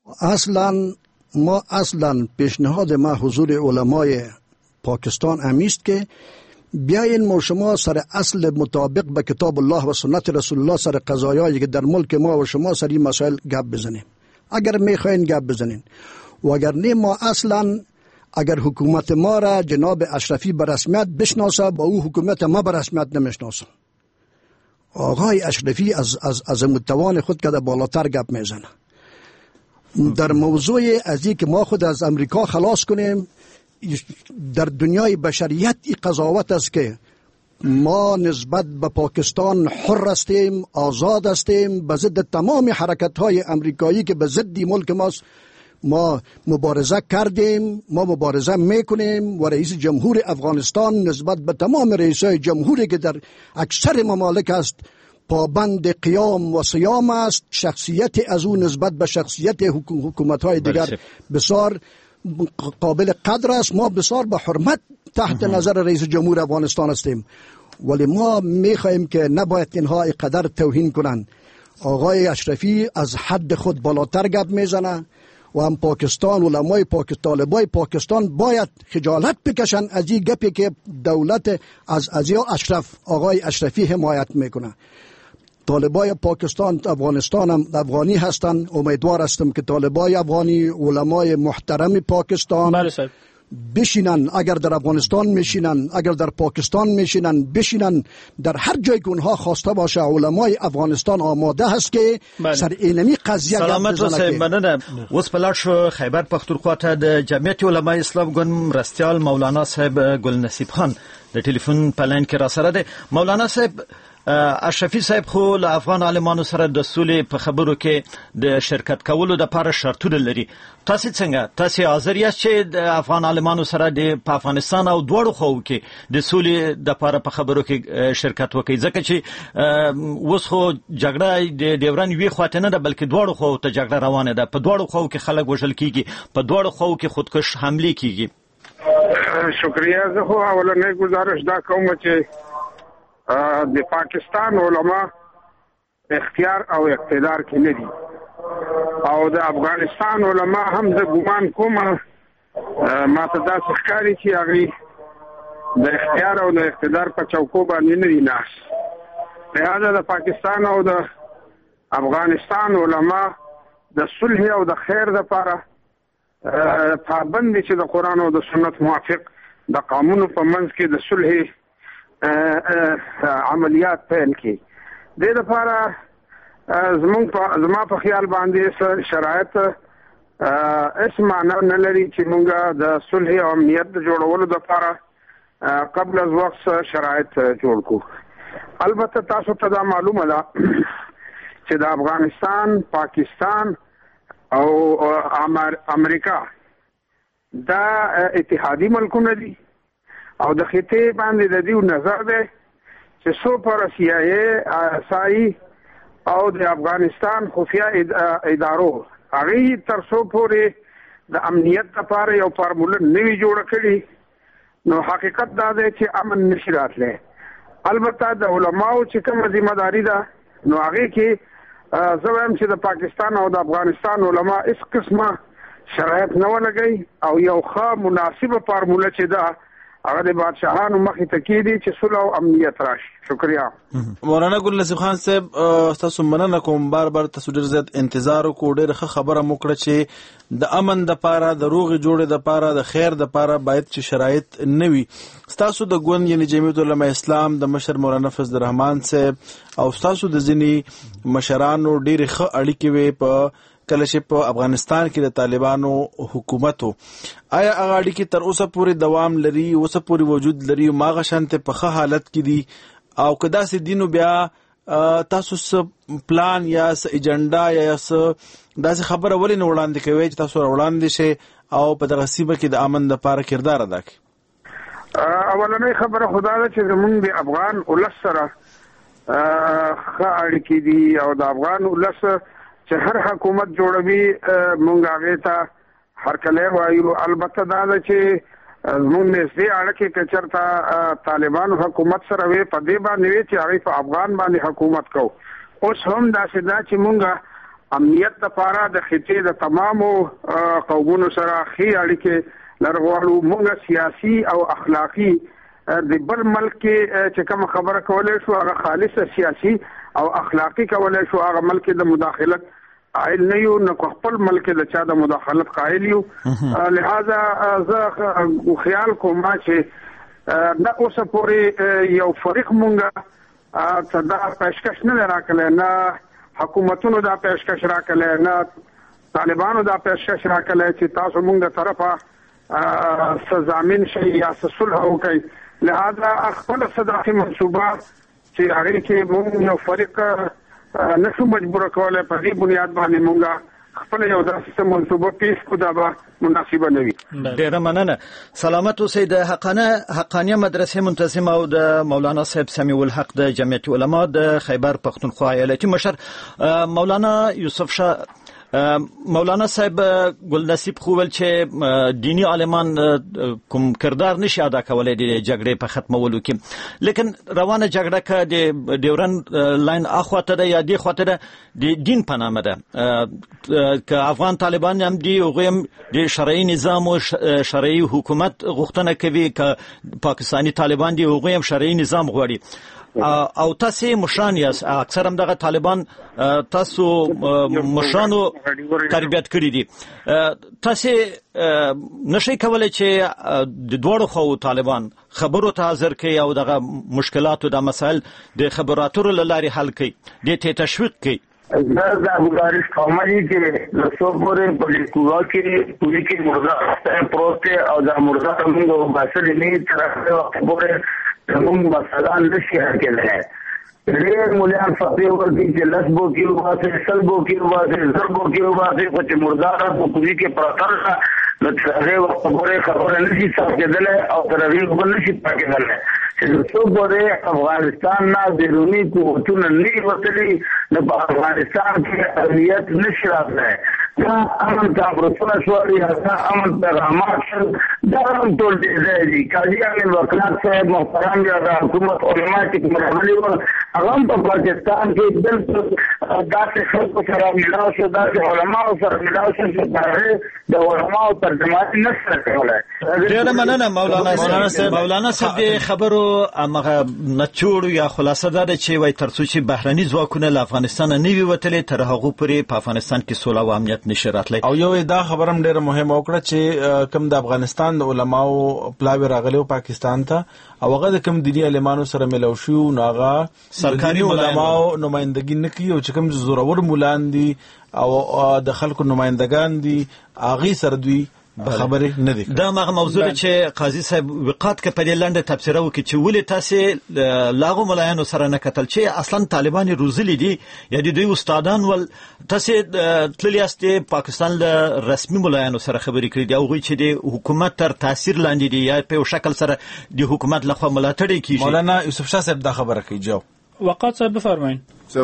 اصلا پیشنهاد ما حضور علمای پاکستان امیست که بیاین ما شما سر اصل مطابق به کتاب الله و سنت رسول الله سر قضایایی که در ملک ما و شما سر این مسائل گپ بزنیم. اگر میخواین گپ بزنین و اگر نه ما اصلا اگر حکومت ما را جناب اشرفی به رسمیت بشناسه با او حکومت ما به رسمیت نمیشناسه. آقای اشرفی از متوان خود که بالاتر گپ میزنه. در موضوع ازی که ما خود از امریکا خلاص کنیم، در دنیای بشریت این قضاوت است که ما نسبت به پاکستان حر هستیم، آزاد هستیم، به ضد تمام حرکت های امریکایی که به ضد ملک ماست ما مبارزه کردیم، ما مبارزه میکنیم و رئیس جمهور افغانستان نسبت به تمام رئیسای جمهوری که در اکثر ممالک است پابند قیام و صیام است. شخصیت از او نسبت به شخصیت حکومت‌های دیگر بسیار قابل قدر است. ما بسیار به حرمت تحت نظر رئیس جمهور افغانستان هستیم، ولی ما میخواهیم که نباید اینها اینقدر توهین کنند. آقای اشرفی از حد خود بالاتر گپ میزنه و هم پاکستان، علمای طالبای پاکستان باید خجالت بکشن از این گپی که دولت از آقای اشرفی حمایت میکنه. طالبای پاکستان افغانستان هم افغانی هستند. امیدوار هستم که طالبای افغانی، علمای محترم پاکستان بشینن، اگر در افغانستان میشینن، اگر در پاکستان میشینن، بشینن در هر جای که اونها خواسته باشه. علمای افغانستان آماده هست که سر اینمی قضیه سلامت اوسئ. مننه. اوس په لاړ شو خیبر پختونخوا ته د جمعیت علمای اسلام ګوند مرستیال مولانا صاحب ګل نصیب خان د ټلیفون په لاین کې را سره دی. مولانا صاحب، اشرفي صاحب خو له افغان عالمانو سره د سولې په خبرو کې د شرکت کولو د لپاره شرطونه لري. تاسو څنګه تاسو حاضر یاست چې د افغان عالمانو سره د افغانستان او دواړو خواو کې د سولې د لپاره په خبرو کې شرکت وکړي؟ ځکه چې اوس خو جګړه د ډیورن وی خواته نه ده، بلکې دواړو خواو ته جګړه روانه ده. په دواړو خواو کې خلک وژل کیږي، په دواړو خواو کې خودکش حمله کیږي. شکریہ. زه خو اولنې گزارش دا کوم چې د پاکستان علما اختیار او اقتدار کې نه دي، او د افغانستان علما هم د ګمان کوم ما ته دا ښکاري چې هغه د اختیار او د اقتدار په چوکو باندې نه دي ناس. لہذا د پاکستان او د افغانستان علما د صلح او د خیر لپاره پابند چې د قرآن او د سنت موافق د قانون په منځ کې د صلح عملیات پیل کی. د لپاره زما په خیال باندې شرایط اس معنی نه لري چې موږ د صلح او امنیت جوړولو لپاره قبل از وخت شرایط جوړ کو. البته تاسو ته دا معلومه ده چې د افغانستان، پاکستان او امریکا دا اتحادی ملکونه دي، او د خطې باندې د دې نظر ده چې سو پر CIA او د افغانستان خفیه ادارو هغه تر څو پورې د امنیت لپاره یو فارموله نوي جوړ کړي، نو حقیقت دا ده چې امن نشي راتلی. البته د علماو چې کومه ذمہ داری ده، نو هغه کې زه وایم چې د پاکستان او د افغانستان علما اس قسمه شرایط نه ولګي او یو ښه مناسبه فارموله چې ده هغه د بادشاہانو مخې ته کېدي چې صلح او امنیت راشي. شکریہ. مولانا ګل نصیب خان صاحب، تاسو مننه کوم. بار تاسو ډېر زیات انتظار وکړو، ډېر ښه خبره مو کړه چې د امن د پاره، د روغې جوړې د پاره، د خیر د پاره باید چې شرایط نه وي. تاسو د ګوند یعنی جمعیت علماء اسلام د مشر مولانا فضل الرحمن صاحب او تاسو د ځینې مشرانو ډېر ښه اړیکې وي په کله چې په افغانستان کې د طالبانو حکومتو. آیا هغه اړیکې تر اوسه پورې دوام لري، اوسه پورې وجود لري، ماغه شانته په ښه حالت کې دي؟ او که داسې دینو بیا تاسو څه پلان یا څه ایجنډا یا څه داسې خبره ولې نه وړاندې کوئ چې تاسو وړاندې شئ او په دغه سیمه کې د امن لپاره کردار ادا کړئ؟ اولنۍ خبره خدا ده چې زمونږ د افغان ولس سره ښه اړیکې دي، او د افغان ولس چې هر حکومت جوړوي مونږ هغې ته هرکلی وایو. البته دا ده چې زمونږ نږدې اړیکې که چېرته طالبانو حکومت سره وي، په دې باندې وي چې هغوی په افغان باندې حکومت کوو. اوس هم داسې ده چې مونږ امنیت لپاره د خطې د تمامو قومونو سره ښې اړیکې لرل غواړو. مونږ سیاسي او اخلاقي د بل ملک کې چې کوم خبره کولی شو هغه خالصه سیاسي او اخلاقی کولی شو، هغه ملک د مداخلت قائل نه یو، نه خپل ملک د چا د مداخلت قائل یو. لہذا زه خیال کوم چې نه اوسه پورې یو فریق مونږه ته دا پیشکش نه راکړی، نه حکومتونو دا پیشکش راکړی، نه طالبانو دا پیشکش راکړی چې تاسو مونږ د طرفه څه ضامن شئ یا څه صلح وکړئ. لہذا خپله صداقي منصوبه چې هغې کې مونږ یو فریق نشو مجبوره کولی، په دې بنیاد باندې مونږ خپل یو داسې منصوبه پیش کړو، دا به مناسبه نه وي. ډېره مننه. سلامت اوسئ. د حقانیه مدرسې منتظم او د مولانا صاحب سمیع الحق د جمعیت علما د خیبر پختونخوا ایالتي مشر مولانا یوسف شاه مولانا صاحب ګل نصیب خوول چې دینی عالمان کوم کردار نشي ادا کولای د جګړې په ختمولو کې، لیکن روانه جګړه که د ډیورن لاین اخواته ده یا دی خواته ده د دین په نامه ده، که افغان طالبان هم دی هغوی هم د شرعي نظام او شرعي حکومت غوښتنه کوي، که پاکستانی طالبان دی هغوی هم شرعي نظام غواړي. او تاسو مشران یاست، اکثر هم دغه طالبان تاسو مشرانو تربیت کړی دي، تاسو نشئ کولای چې د دوړو خو طالبان خبرو ته حاضر کړي او دغه مشکلاتو د مسائل د خبراتو لارې حل کړي، د ته تشویق کړي. دا گزارش کومه چې لسو پورې په لیکووا کې پوری کې مرغه پروت او دا مرغه موږ باسل نه تر هغه پورې موږ مثلا نشي کېدای. ډېر مولیان فقیر ورته چې لسبو کې واسه سلبو کې واسه زربو کې واسه چې مرغه په پوری کې پرتر نو تر هغه وخت پورې خبره نشي کېدای او تر هغه وخت نشي کېدای چې لسو پورې افغانستان نه بیرونی قوتونه نه وتلي نو په افغانستان کې امنیت نشي راغلی. دا امن تعبرسونه شوالي دا امن پیغامات شل دا هم ټول دي قاضیان وکلات صاحب محترم یا د حکومت علما چې مرغلي و هغه په پاکستان کې بالکل داسې خلکو سره ملاو شو، داسې علماو سره ملاو شو چې د علماو ترجمات نشته کولای. ډېره مننه مولانا صاحب د خبرو هغه نچوړ یا خلاصه ده چې وای تر څو چې بهرني ځواکونه له افغانستان نه وي وتلي تر هغه پورې په افغانستان کې سوله او امنیت نشي راتلی. او یو دا خبرم ډیره مهمه وکړه چې کوم د افغانستان د علماو پلاوی راغلي پاکستان ته او هغه د کوم دیني علمانو سره ملو شو نو هغه سرکاري علماو نمائندګي نه کوي او چې کوم زورور مولان دي او د خلکو نمائندگان دي هغه سره دوی خبرې نه دي. دا هغه موضوع چې قاضي صاحب وقات کې په دې لنډه تفسیر وکړي چې ولې تاسو لاغو ملایانو سره نه کتل چې اصلا طالبان روزلي دي یا د دوی استادان ول تاسو تللی است پاکستان له رسمي ملایانو سره خبرې کړې دي او غوي چې د حکومت تر تاثیر لاندې دي یا په شکل سره د حکومت لخوا ملاتړ کیږي. مولانا یوسف شاه صاحب دا خبره کوي. جو وقات صاحب بفرمایئ.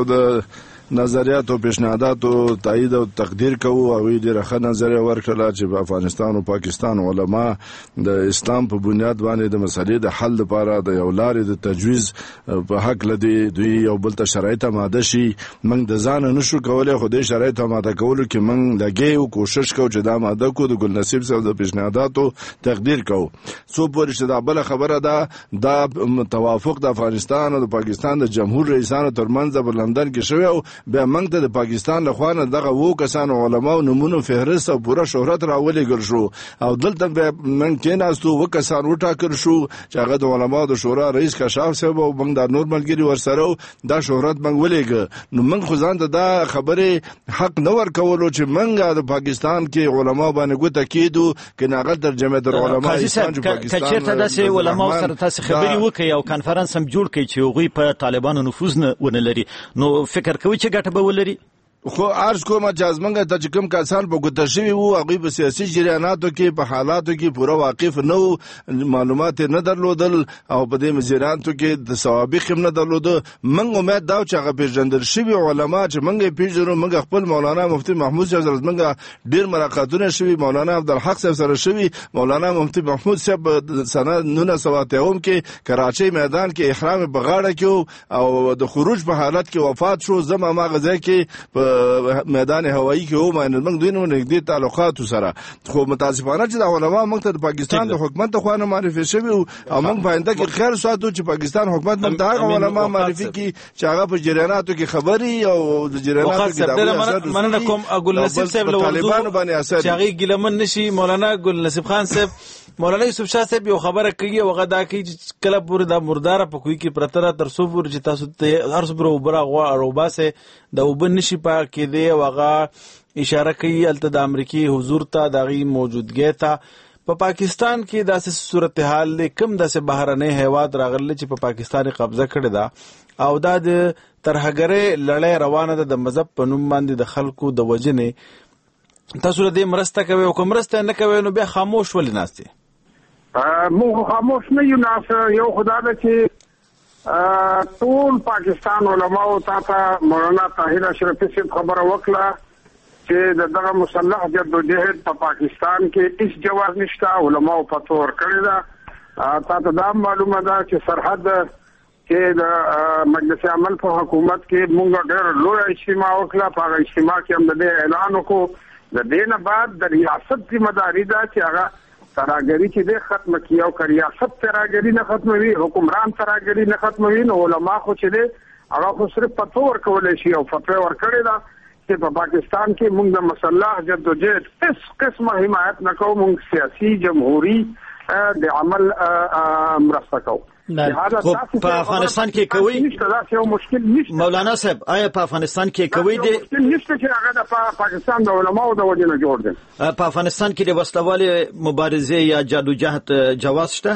د نظریات او پیشنهادات او تایید او تقدیر کوو او ډیره ښه نظریه ورکړه چې په افغانستان او پاکستان علما د اسلام په بنیاد باندې د مسلې د حل لپاره د یو لارې د تجویز په حق لدی دوی یو بل ته شرایط ماده شي. موږ د ځان نشو کولای خو د شرایط ماده کولو کې موږ لګي او کوشش کوو چې دا ماده کو د ګل نصیب صاحب د پیشنهاداتو تقدیر کوو. سو پورې چې دا بل خبره ده دا توافق د افغانستان او د پاکستان د جمهور رئیسانو ترمنځ په لندن کې شوی او بیا موږ ته د پاکستان له خوا نه دغه وو کسانو علماو نمونه فهرست او پوره شهرت راولېږل شو او دلته به موږ کېناستو وو کسان وټاکل شو چې هغه د علماو د شورا رئیس کشاف صاحب او موږ د نور ملګري ورسره دا شهرت موږ ولېږه. نو موږ خو ځان ته دا خبرې حق نه ورکولو چې موږ د پاکستان کې علماو باندې ګوته کېدو کې ناغل ترجمه در علماء اسلام چې پاکستان کچېرته داسې علماو سره تاسو خبرې وکړي او کانفرنس هم جوړ کړي چې هغوی په طالبانو نفوذ ونه لري نو فکر کوي چې ګټه به ولري. خو عرض کوم چې ازمنګ ته چې کوم کسان په ګوته شوي وو هغوی په سیاسي جریاناتو کې په حالاتو کې پوره واقف نه وو، معلومات نه درلودل او په دې جریاناتو کې د سوابق هم نه درلوده. موږ امید دا چې هغه پیژندل شوي علما چې موږ یې پیژنو، موږ خپل مولانا مفتي محمود صاحب سره موږ ډېر ملاقاتونه شوي، مولانا عبدالحق صاحب سره شوي، مولانا مفتي محمود صاحب سنه 1990 کې کراچۍ میدان کې احرام بغاړه کې او د خروج په حالت کې وفات شو. زما ما غزا کې میدان هوایی کې و معنی موږ دوی نو نږدې تعلقات سره خو متاسفانه چې د علماء موږ ته د پاکستان د حکومت خو نه معرفي شوی او موږ باندې کې خیر ساتو چې پاکستان حکومت موږ ته علماء معرفي کی چې هغه په جریاناتو کې خبري او د جریاناتو کې د مننه کوم ګل نصیب صاحب له طالبانو باندې اثر چې هغه ګلمن نشي. مولانا ګل نصیب خان صاحب مولانا یوسف شاه صاحب یو خبره کوي او غدا کوي چې کله پورې د مردار په کوی کې پرتره تر څو پورې چې تاسو ته هر څو پورې وبره غوا او باسه د وبن نشي پاک کې دی او هغه اشاره کوي الته د امریکای حضور ته دغه موجودګي ته په پاکستان کې داسې صورتحال کم داسې بهرنۍ هیواد راغلي چې په پاکستان قبضه کړی دا او دا د ترهګرې لړۍ روانه ده د مذهب په نوم باندې د خلکو د وجنې. تاسو له دې مرسته کوي او کوم مرسته نه کوي نو بیا خاموش ولې ناستئ؟ موږ خاموش نه یو ناس یو خدا ده چې ټول پاکستان علماء او تا مولانا طاهر اشرفي صاحب خبره وکړه چې دغه مسلح جدوجہد په پاکستان کې هیڅ جواز نشته. علماء فتوا ورکړي ده. تاسو دا معلومه ده چې سرحد کې د مجلس عمل په حکومت کې موږ ډېر لوی اجتماع وکړه. په هغه اجتماع کې هم د اعلان وکړو د دې نه بعد د ریاست ذمہ داری ده چې هغه تراګری چې د ختم کیو او ریاست تراګری نه ختموي، حکمران تراګری نه ختموي. نو علما خو چې ده هغه خو صرف فتوا ورکول شي او فتوا ورکړي ده چې په پاکستان کې موږ د مسلح جدوجہد هیڅ قسمه حمایت نه کوو. موږ سیاسي جمهوریت د عمل مرسته کوو. خب په افغانستان کې کوي نشته یو مشکل نشته. مولانا صاحب آیا په افغانستان کې کوي د مشکل نشته چې هغه د پاکستان د علماو د وجه نه جوړ دي. په افغانستان کې د وسلوالې مبارزې یا جدوجہد جواز شته؟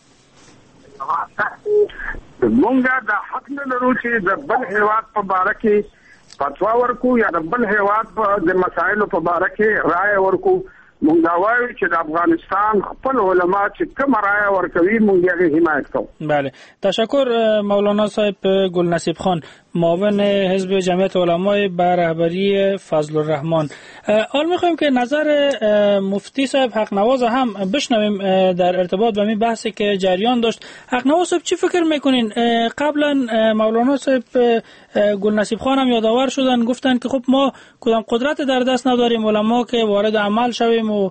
مونږه د حق نه لرو چې د بل هیواد په باره کې فتوا ورکو یا د بل هیواد د مسایلو په باره کې رائے ورکو. مونږ دا وایو چې د افغانستان خپل علما چې کوم رائے ورکوي مونږ یې حمایت کوو. بله، تشکر مولانا صاحب گلنصیب خان، معاون حزب جمعیت علمای به رهبری فضل الرحمن. حال می‌خوایم که نظر مفتی صاحب حق نواز هم بشنویم در ارتباط به این بحثی که جریان داشت. حق نواز صاحب چی فکر میکنین؟ قبلا مولانا صاحب گلنصیب خان هم یادآور شدن، گفتن که خب ما کدام قدرت در دست نداریم علما که وارد عمل شویم و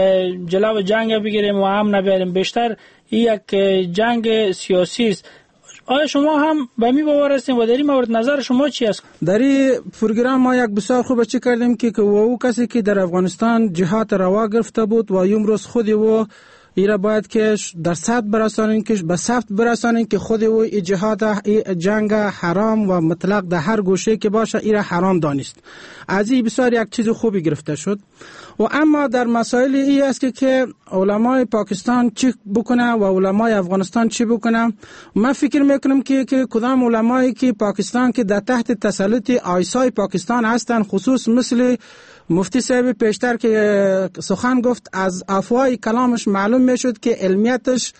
جلو جنگ بگیریم و امن بیاریم، بیشتر یک جنگ سیاسی است. آیا شما هم به می باور هستین و در این مورد نظر شما چی است؟ در این پروگرام ما یک بسیار خوب چی کردیم که او کسی که در افغانستان جهاد روا گرفته بود و امروز خود او ایرا باید که در سطح برسانیم، که به سطح برسانیم که خود او جهاد جنگ حرام و مطلق در هر گوشه که باشه ایرا حرام دانست. از این بسیار یک چیز خوبی گرفته شد. و اما در مسائل ای است که علمای پاکستان چی بکنه و علمای افغانستان چی بکنه. من فکر میکنم که کدام علمایی که پاکستان که در تحت تسلط آیسای پاکستان هستند، خصوص مثل مفتی صاحب پیشتر که سخن گفت، از افواه کلامش معلوم میشد که علمیتش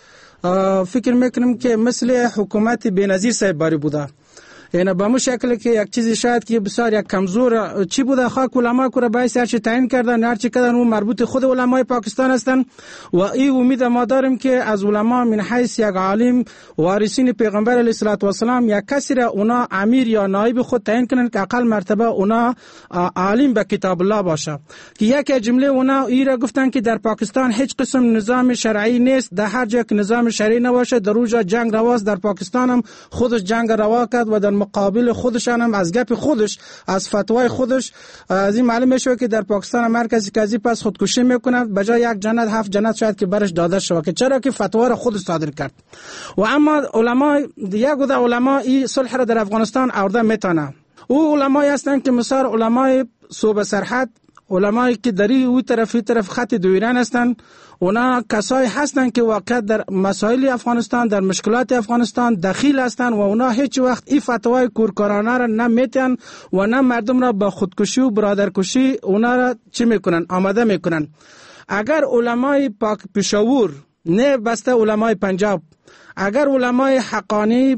فکر میکنم که مثل حکومت بینظیر صاحب باری بوده. یعنی به مو شکل که یک چیزی شاید که بسیار یک کمزور چی بوده، خاک علما کو را باید هر چی تعیین کردن، هر چی کردن اون مربوط خود علمای پاکستان هستند. و این امید ما داریم که از علما من حیث یک عالم وارثین پیغمبر علیه الصلوات و السلام یک کسی را اونا امیر یا نایب خود تعیین کنن که اقل مرتبه اونا عالم به کتاب الله باشه. که یک جمله اونا ای را گفتن که در پاکستان هیچ قسم نظام شرعی نیست، در هر جا که نظام شرعی نباشه در اونجا جنگ رواست. در پاکستان هم خودش جنگ روا کرد و در مقابل خودشان هم از گپ خودش، از فتوای خودش از این معلوم میشه که در پاکستان مرکزی کازی پس خودکشی میکنه، بجای یک جنت 7 جنت شاید که برش داده شود، که چرا که فتوا را خودش صادر کرد. و اما علما یک گوده علما این صلح را در افغانستان آورده میتونه. او علمایی هستند که مثلا علمای صوبه سرحد، علمایی که دری او طرف خط دویران هستند، اونا کسایی هستند که واقعا در مسائل افغانستان، در مشکلات افغانستان دخیل هستند و اونا هیچ وقت این فتوای کورکورانه را نمیتن و نه مردم را به خودکشی و برادرکشی اونا را چی میکنن، آماده میکنن. اگر علمای پشاور نه بسته علمای پنجاب، اگر علمای حقانی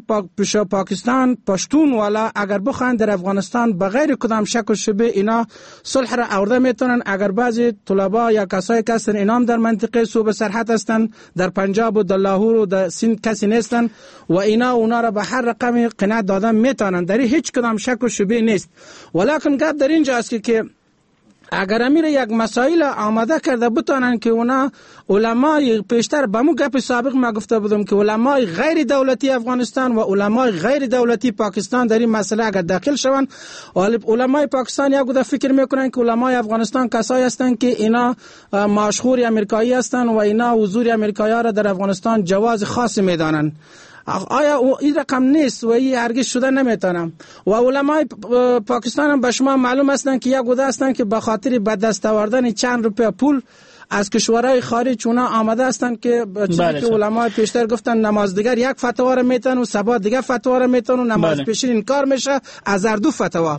پاکستان پشتون والا اگر بخوان در افغانستان بغیر کدام شک و شبه اینا صلح را آورده میتونن. اگر بعضی طلبا یا کسایی که هستن اینام در منطقه صوبه سرحد هستن، در پنجاب و در لاهور و در سند کسی نیستن و اونا را به هر رقم قناعت دادن میتونن، در هیچ کدام شک و شبه نیست. ولکن گپ در اینجا است که اگر امیر یک مسائل آماده کرده بتونن که اونا علمای پیشتر به مو گپ سابق ما گفته بودم که علمای غیر دولتی افغانستان و علمای غیر دولتی پاکستان در این مسئله اگر داخل شوند، علمای پاکستان یک گوده فکر میکنن که علمای افغانستان کسایی هستند که اینا مشهور امریکایی هستند و اینا حضور امریکایی را در افغانستان جواز خاص میدانند. آیا این رقم نیست و این هرگز شده نمیتونم. و علمای پاکستان هم به شما معلوم هستند که یک گوده هستند که به خاطر به دست آوردن چند روپیه پول از کشورهای خارج اونا آمده هستند که چیزی که علمای پیشتر گفتن نماز دیگر یک فتوا را میتن و سبا دیگر فتوا را میتن و نماز پیشین انکار میشه از هر دو فتوا.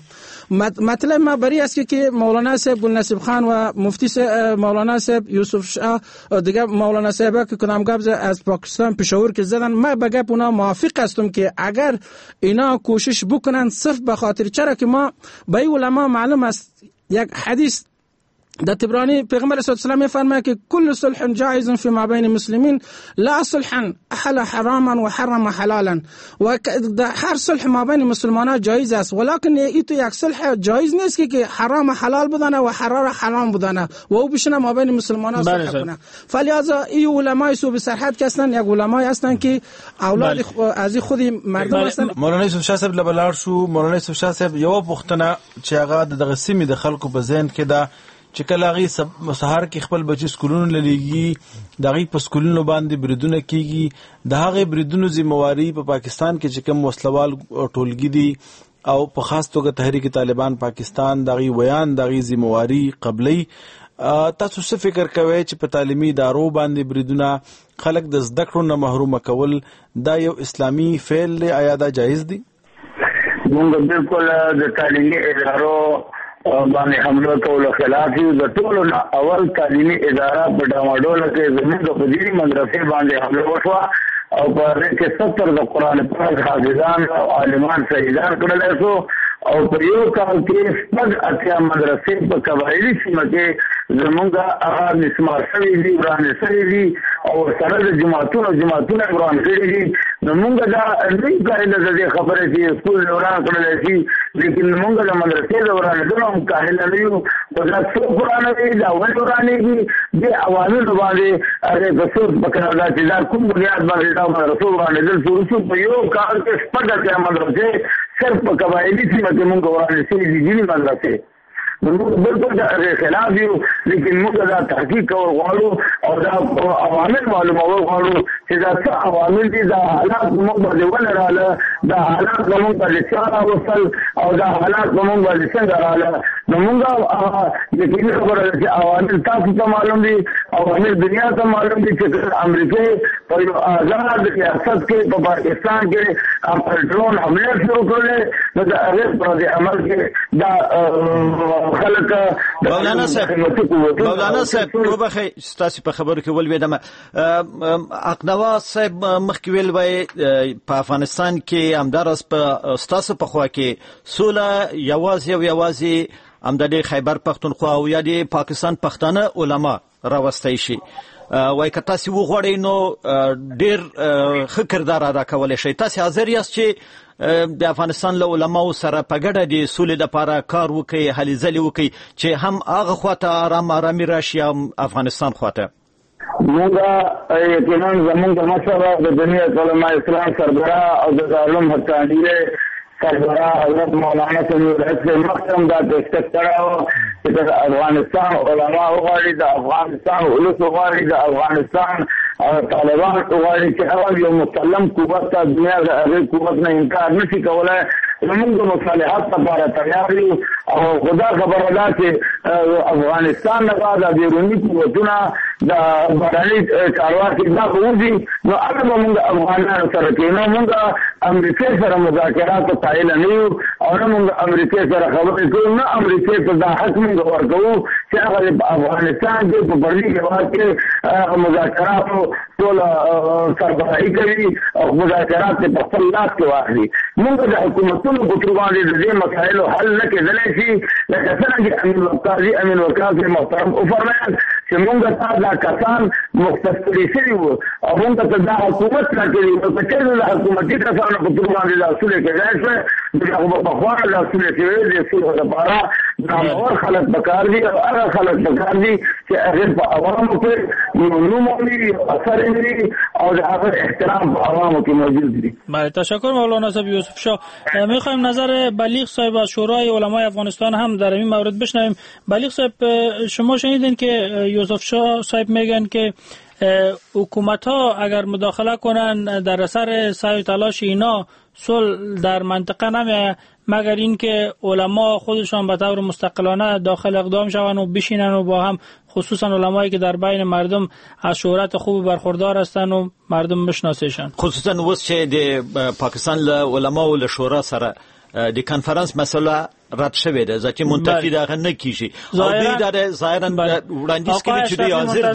مطلب ما بری است که مولانا صاحب گلنصیب خان و مفتی مولانا صاحب یوسف شاه دیگر مولانا صاحب که کدام گپ از پاکستان پشاور که زدن، ما به گپ اونا موافق هستم که اگر اینا کوشش بکنن صرف به خاطر چرا که ما به علما معلوم است یک حدیث در تبرانی پیغمبر صلی الله علیه و آله میفرماید که کل صلح جایز فی ما بین المسلمین لا صلح احل حراما و حرم حلالا. و هر صلح ما بین مسلمانان جایز است، ولکن ایتو یک صلح جایز نیست که حرام حلال بدانه و حلال حرام بدانه و او بشینه ما بین مسلمانان صلح کنه. فلذا این علمای صوب سرحد که هستن یک علمای هستن که اولاد از خود مردم هستن. مولانا یوسف شاه صاحب لبلار شو. مولانا یوسف شاه صاحب یو پختنه چې هغه د سیمې د خلکو په ذهن کې دا چې کله هغه سهار کې خپل بچي سکولونو للیږي د هغې په سکولونو باندې بریدونه کېږي، د هغې بریدونو ذمهواري په پاکستان کې چې کوم وسلوال ټولګي دي او په خاص توګه تحریک طالبان پاکستان د هغې ویان د هغې ذمهواري قبلوي. تاسو څه فکر کوئ چې په تعلیمي ادارو باندې بریدونه خلک د زده کړو نه محرومه کول دا یو اسلامي فعل دی؟ آیا دا جایز دی؟ موږ بالکل د تعلیمي ادارو باندې حمله کولو خلاف یو. د ټولو اول تعلیمي اداره په ډاماډوله کې زموږ د فضیلي مدرسې باندې حمله وشوه او په هغې کې 70 د قرآن پاک حافظان او عالمان شهیدان کړلی شو او په یو کال کې 80 مدرسې په قبایلي سیمه کې زموږ هغه مسمار شوي دي، ورانې شوي دي او سره د جماعتونه وران کړي دي. نو موږ دا نوی قاعده د دې خبرې چې سکول وران کړلی شي، لیکن موږ د مدرسې د ورانېدلو هم قاعده نه یو. خو دا څوک ورانوي، دا ولې ورانېږي، دې عواملو باندې هغې په سوچ پکار ده چې دا کوم بنیاد باندې دا مدرسو ورانېدل شروع شو. په یو کال کې 80 مدرسې صرف په قبایلي سیمه کې موږ ورانې شوي دي ځینې مدرسې. بالکل دا خلاف یو، لیکن موږ دا تحقیق کول غواړو او دا عوامل معلومول غواړو چې دا څه عوامل دي، دا حالات موږ باندې ولې رااله، دا حالات موږ باندې څه راوستل او دا حالات موږ باندې څنګه رااله. نو موږ یقیني خبره ده چې عوامل تاسو ته معلوم دي، عوامل دنیا ته معلوم دي چې امریکا په یو آزاد ریاست کې په پاکستان کې پټرون حمله شروع کړل. نو د هغې پر عمل کې دا مولانا صاحب وبخښئ ستاسو په خبرو کې ولوېدم. اقنوا صاحب مخکې ویل وای په افغانستان کې همداراز په ستاسو په خوا کې سوله یوازې همدغه خیبر پښتونخوا او یا د پاکستان پښتانه علما راوستی شي. وای که تاسو وغواړئ نو ډېر ښه کردار ادا کولی شئ. تاسو حاضر یاست چې د افغانستان له علماو سره په ګډه د سولې لپاره کار وکړي، هلې ځلې وکړي چې هم هغه خواته آرامي راشي هم افغانستان خواته؟ موږ یقینا زموږ د مشره د دنیا علماء اسلام سربراہ او د دارالعلوم حقانیه سربراہ حضرت مولانا سمیع الحق سے مقصد دا پیشکش کړی چې د افغانستان علما وغواړي، د افغانستان ولس وغواړي، د افغانستان طالبان وغواړي چې هغه یو مسلم قوت ته دنیا د هغې قوت نه انکار نشي کولی. زموږ د مصالحت لپاره تیار یو او خدا خبره ده چې افغانستان نه بعد د بیروني قوتونه د بهرني چارواکي دا وځي نو هغه به موږ افغانانو سره کېنو. موږ امریکې سره مذاکراتو قایل نه یو او نه موږ امریکې سره خبرې کوو، نه امریکې ته دا حق موږ ورکوو چې هغه په افغانستان کې په بهرني هېواد کې مذاکراتو ټول سربراهي کوي او مذاکرات په خپل لاس کې واخلي. موږ د حکومتونو په تر باندې د دې مسایلو حل نه کېدلی شي. لکه څنګه امین وقاص محترم وفرمایل چې موږ ته دا کسان مختص کړي شوي وو او موږ ته دا حکومت راکړي وو. که چېرې د حکومتي کسانو په تر باندې دا اصول کېدای شوی د هغو په پخوا دا اصول شوي د صلح لپاره نامور خلک پکار دي او هغه خلک پکار دي چې هغې په عوامو کې یو نوم وي، اثر وي او د هغه احترام په عوامو کې موجود دي. بله، تشکر مولانا صاحب یوسف شاه. میخوایم نظر بلیغ صاحب از شورای علمای افغانستان هم در این مورد بشنویم. بلیغ صاحب، شما شنیدین که یوسف شاه صاحب میگن که حکومت ها اگر مداخله کنن در اثر سعی و تلاش اینا صلح در منطقه نمیه مگر این که علما خودشان به طور مستقلانه داخل اقدام شوند و بشینن و با هم، خصوصا علمایی که در بین مردم از شهرت خوب برخوردار هستن و مردم بشناسیشن. خصوصا وس چې د پاکستان له علما او له شورا سره د کانفرنس مسله رد شوې ده ځکه منتفی دغه نه کیږي او دوی د ظاهرا وړاندیز کوي چې دوی حاضر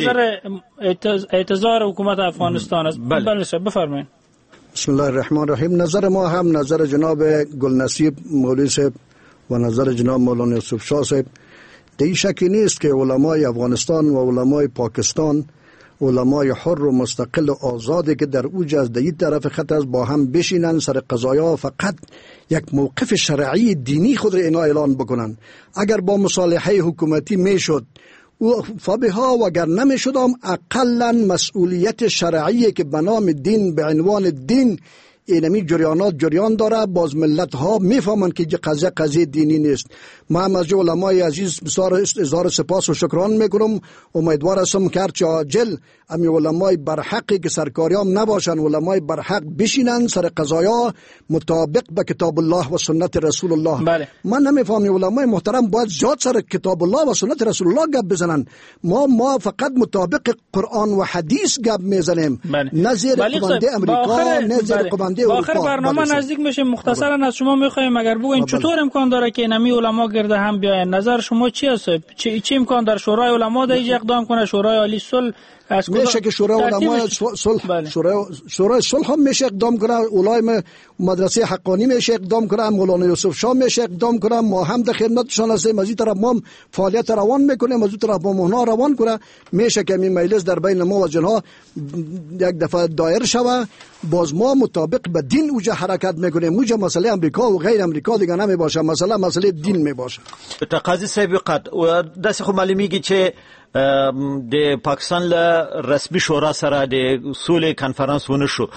دي. اعتذار حکومت افغانستان است. بله بفرمایید. بسم الله الرحمن الرحیم. نظر ما هم نظر جناب گلنصیب مولوی صاحب و نظر جناب مولانا یوسف شاه صاحب در شکی نیست که علمای افغانستان و علمای پاکستان، علمای حر و مستقل و آزادی که در اوج از دی طرف خط است، با هم بشینن سر قضایا، فقط یک موقف شرعی دینی خود را اینا اعلان بکنن. اگر با مصالحه حکومتی میشد و فبها، و اگر نمیشد هم اقلا مسئولیت شرعی که به نام دین، به عنوان دین اینمی جریانات جریان داره، باز ملت ها میفهمن که قضیه دینی نیست. ما هم از علمای عزیز بسیار اظهار سپاس و شکران میکنم. امیدوار هستم که هرچه عاجل امی علمای برحقی که سرکاریام نباشن، علمای برحق بشینن سر قضایا مطابق به کتاب الله و سنت رسول الله. بله. من نمیفهمم علمای محترم باید زیاد سر کتاب الله و سنت رسول الله گپ بزنن. ما فقط مطابق قرآن و حدیث گپ میزنیم. بله. نه زیر قبنده امریکا، نه زیر قبنده با آخر برنامه نزدیک میشه. مختصرا از شما میخوایم اگر بگوین چطور امکان داره که نمی علما گرده هم بیاین؟ نظر شما چی است؟ چی امکان داره شورای علما در اینجا اقدام کنه؟ شورای عالی صلح میشه که شورای علما صلح، شورای صلح هم میشه اقدام کنه، علمای مدرسه حقانی میشه اقدام کنه، مولانا یوسف شاه میشه اقدام کنه. ما هم در خدمتشان هستیم. از این طرف ما فعالیت روان میکنیم، از اون طرف ما مهنا روان کنه. میشه که این مجلس در بین ما و جنها یک دفعه دایر شوه. باز ما مطابق به دین اوجا حرکت میکنیم. اوجا مسئله امریکا و غیر امریکا دیگه نمی باشه، مسئله دین می باشه. قاضی صاحب قد و داسې خو معلومیږي چې د پاکستان له رسمي شورا سره د سولې کانفرنس ونه شو.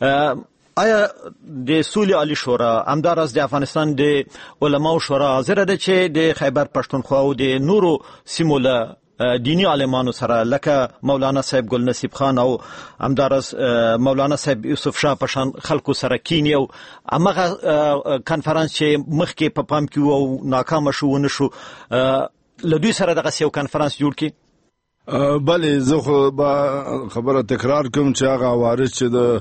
آیا د سولې عالی شورا همداراز د افغانستان د علماو شورا حاضر ده چې د خیبر پښتونخوا او د نورو سیمو له دینی عالمانو سره لکه مولانا صاحب ګل نصیب خان او همداراز مولانا صاحب یوسف شاه پشان خلکو سره کینی او هغه کانفرنس چې مخکې په پام کې وو ناکام شو ونه شو، له دوی سره دغه یو کانفرنس جوړ کی؟ بله، زه خو به خبره تکرار کوم چې هغه عوارض چې د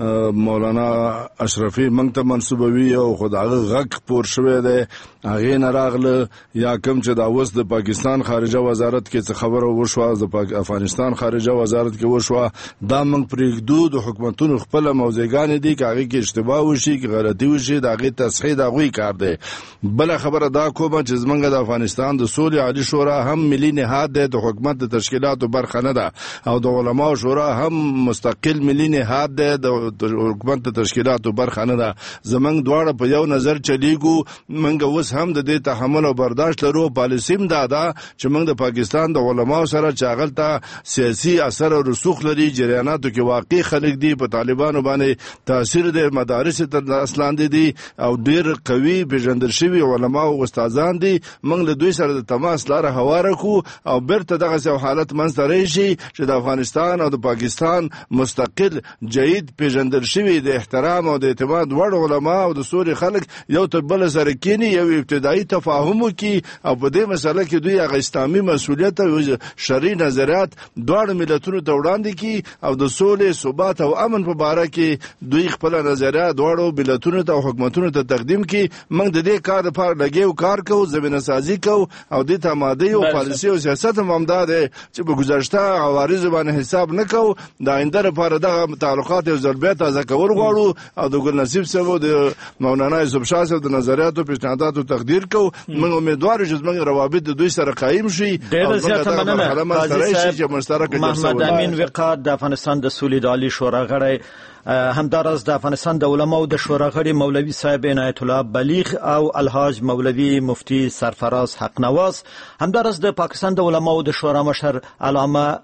مولانا اشرفي موږ ته منسوبوي او خو د هغه غږ پور شوی دی، هغې نه راغله. یا کوم چې دا اوس د پاکستان خارجه وزارت کې څه خبره وشوه، د افغانستان خارجه وزارت کې وشوه، دا موږ پرېږدو. د حکومتونو خپله موضوعګانې دي، که هغې کې اشتباه وشي، که غلطي وشي، د هغې تصحیح د هغوی کار دی. بله خبره دا کومه چې زموږ د افغانستان د سولې عالي شورا هم ملي نهاد دی، د حکومت د تشکیلاتو برخه نه ده، او د علماو شورا هم مستقل ملي نهاد دی، د حکومت د تشکیلاتو برخه نه ده. زموږ دواړه په یو نظر چلیږو. موږ اوس هم د دې تحمل او برداشت لرو. پالیسیم دا ده چې موږ د پاکستان د علماو سره چې هغلته سیاسي اثر او رسوخ لري، جریاناتو کې واقع خلک دي، په طالبانو باندې تاثیر د مدارس تر لاس لاندې دي او ډېر قوي پیژندل شوي علما او استادان دي. موږ له دوی سره د تماس لاره هواره کړو او بیرته دغه حالت منځته راشي چې د افغانستان او د پاکستان مستقل جید پیژندل شوي د احترام او د اعتماد وړ علما او د سوري خلک یو تر بل سره کینی، یو ابتدایي تفاهم وکړي او په دې مسله کې دوی هغه اسلامي مسؤلیت او شرعي نظریات دواړو ملتونو ته وړاندې کړي او د سولې، ثبات او امن په باره کې دوی خپل نظریات دواړو ملتونو ته او حکومتونو ته تقدیم کړي. موږ د دې کار لپاره لګیو، کار کوو، زمینه سازي کوو او د تمادی او پالیسي او سیاست هم دا ده چې په گذشته عوارض باندې حساب نه کوو. د آینده لپاره دغه تعلقات او ضربات تازه کول غواړو او د ګل نصیب صاحب او د مولانا یوسف شاه صاحب د نظریاتو پیشنهاداتو تقدیر کوو. موږ امیدوار یو چې موږ روابط د دوی سره قایم شي. ډېر زیاته مننه قاضي صاحب. محمد امین وقاد د افغانستان د سولې عالی شورا غړی، همداراز د افغانستان د علماو د شورا غړي مولوي صاحب عنایت الله بلیغ او الحاج مولوي مفتی سرفراز حق نواز، همداراز د پاکستان د علماو د شورا مشر علامه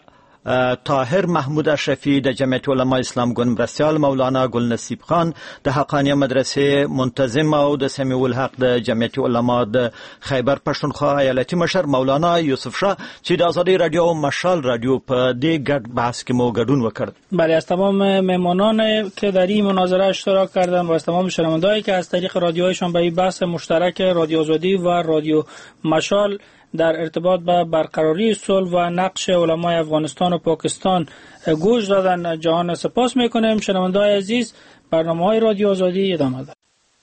طاهر محمود اشرفی، د جمعیت علماء اسلام ګوند مرستیال مولانا ګل نصیب خان، د حقانیه مدرسې منتظم او د سمیع الحق د جمعیت علماء د خیبر پښتونخوا ایالتي مشر مولانا یوسف شاه چې د آزادی رادیو و مشال رادیو په دې ګډ بحث کې مو ګډون وکړ. بله، از تمام مهمانان که در این مناظره اشتراک کردن و از تمام شنوندهایی که از طریق رادیوهایشان به این بحث مشترک رادیو آزادی و رادیو مشال در ارتباط با برقراری صلح و نقش علمای افغانستان و پاکستان گوش دادن جهان سپاس میکنیم. شنونده‌های عزیز، برنامه‌های رادیو آزادی ادامه دارد.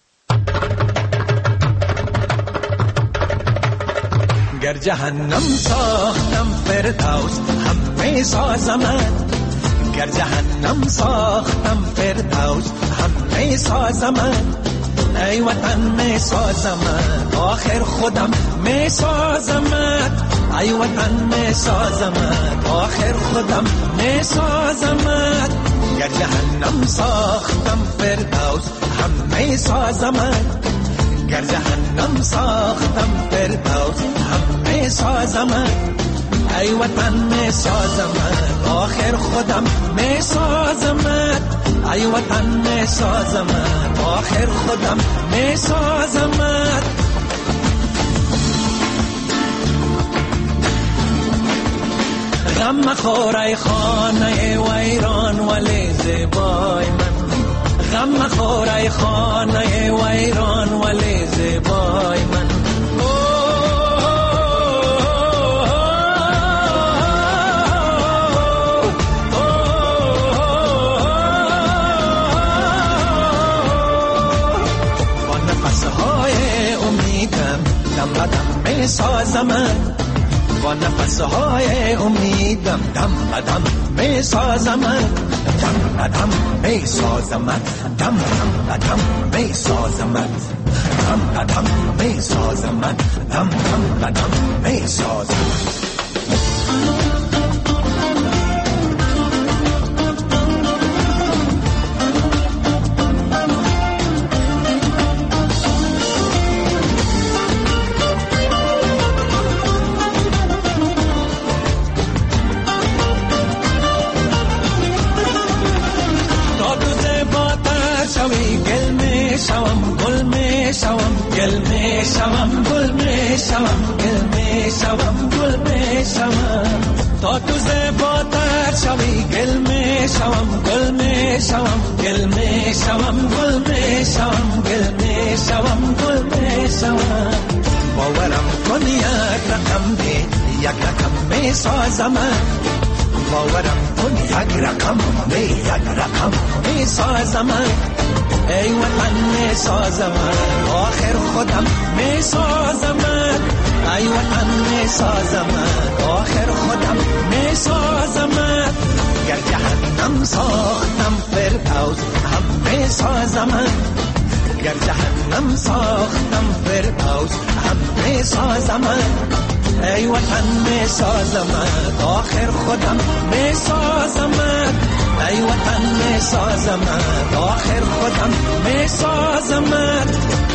گر جهنم ساختم فردوس همه سازمت، گر جهنم ساختم فردوس همه سازمت، ای وطن می سازمت، آخر خودم می سازمت، ای وطن می سازمت، آخر خودم می سازمت. گر جهنم ساختم فردوس هم می سازمت، گر جهنم ساختم فردوس هم می سازمت. ای وطن می سازمت، آخر خودم می سازمت. ای وطن می سازمت، آخر خودم می سازمت. غم مخور ای خانه ویران ولی زیبای من، غم مخور ای خانه ویران ولی زیبای من. با نفسهای امیدم دم بدم می سازمت، با نفسهای امیدم دم بدم می سازمت، دم بدم می سازمت، دم بدم می سازمت، دم بدم می سازمت، دم بدم می سازمت. شوم گل می شوم گل می شوم گل می شوم گل می شوم گل می شوم تا تو زیباتر شوی گل می شوم گل می شوم گل می شوم گل می شوم گل می شوم گل می شوم. باورم کن یک رقم دی یک رقم می سازمت، باورم کن یک رقم دی یک رقم می سازمت. ای وطن می سازمت، آخر خودم می سازمت. ای وطن می سازمت، آخر خودم می سازمت. گر جهنم ساختم فردوس هم می سازمت، گر جهنم ساختم فردوس هم می سازمت. ای وطن می سازمت، آخر خودم می سازمت. ای وطن می سازمت، آخر خودم می سازمت.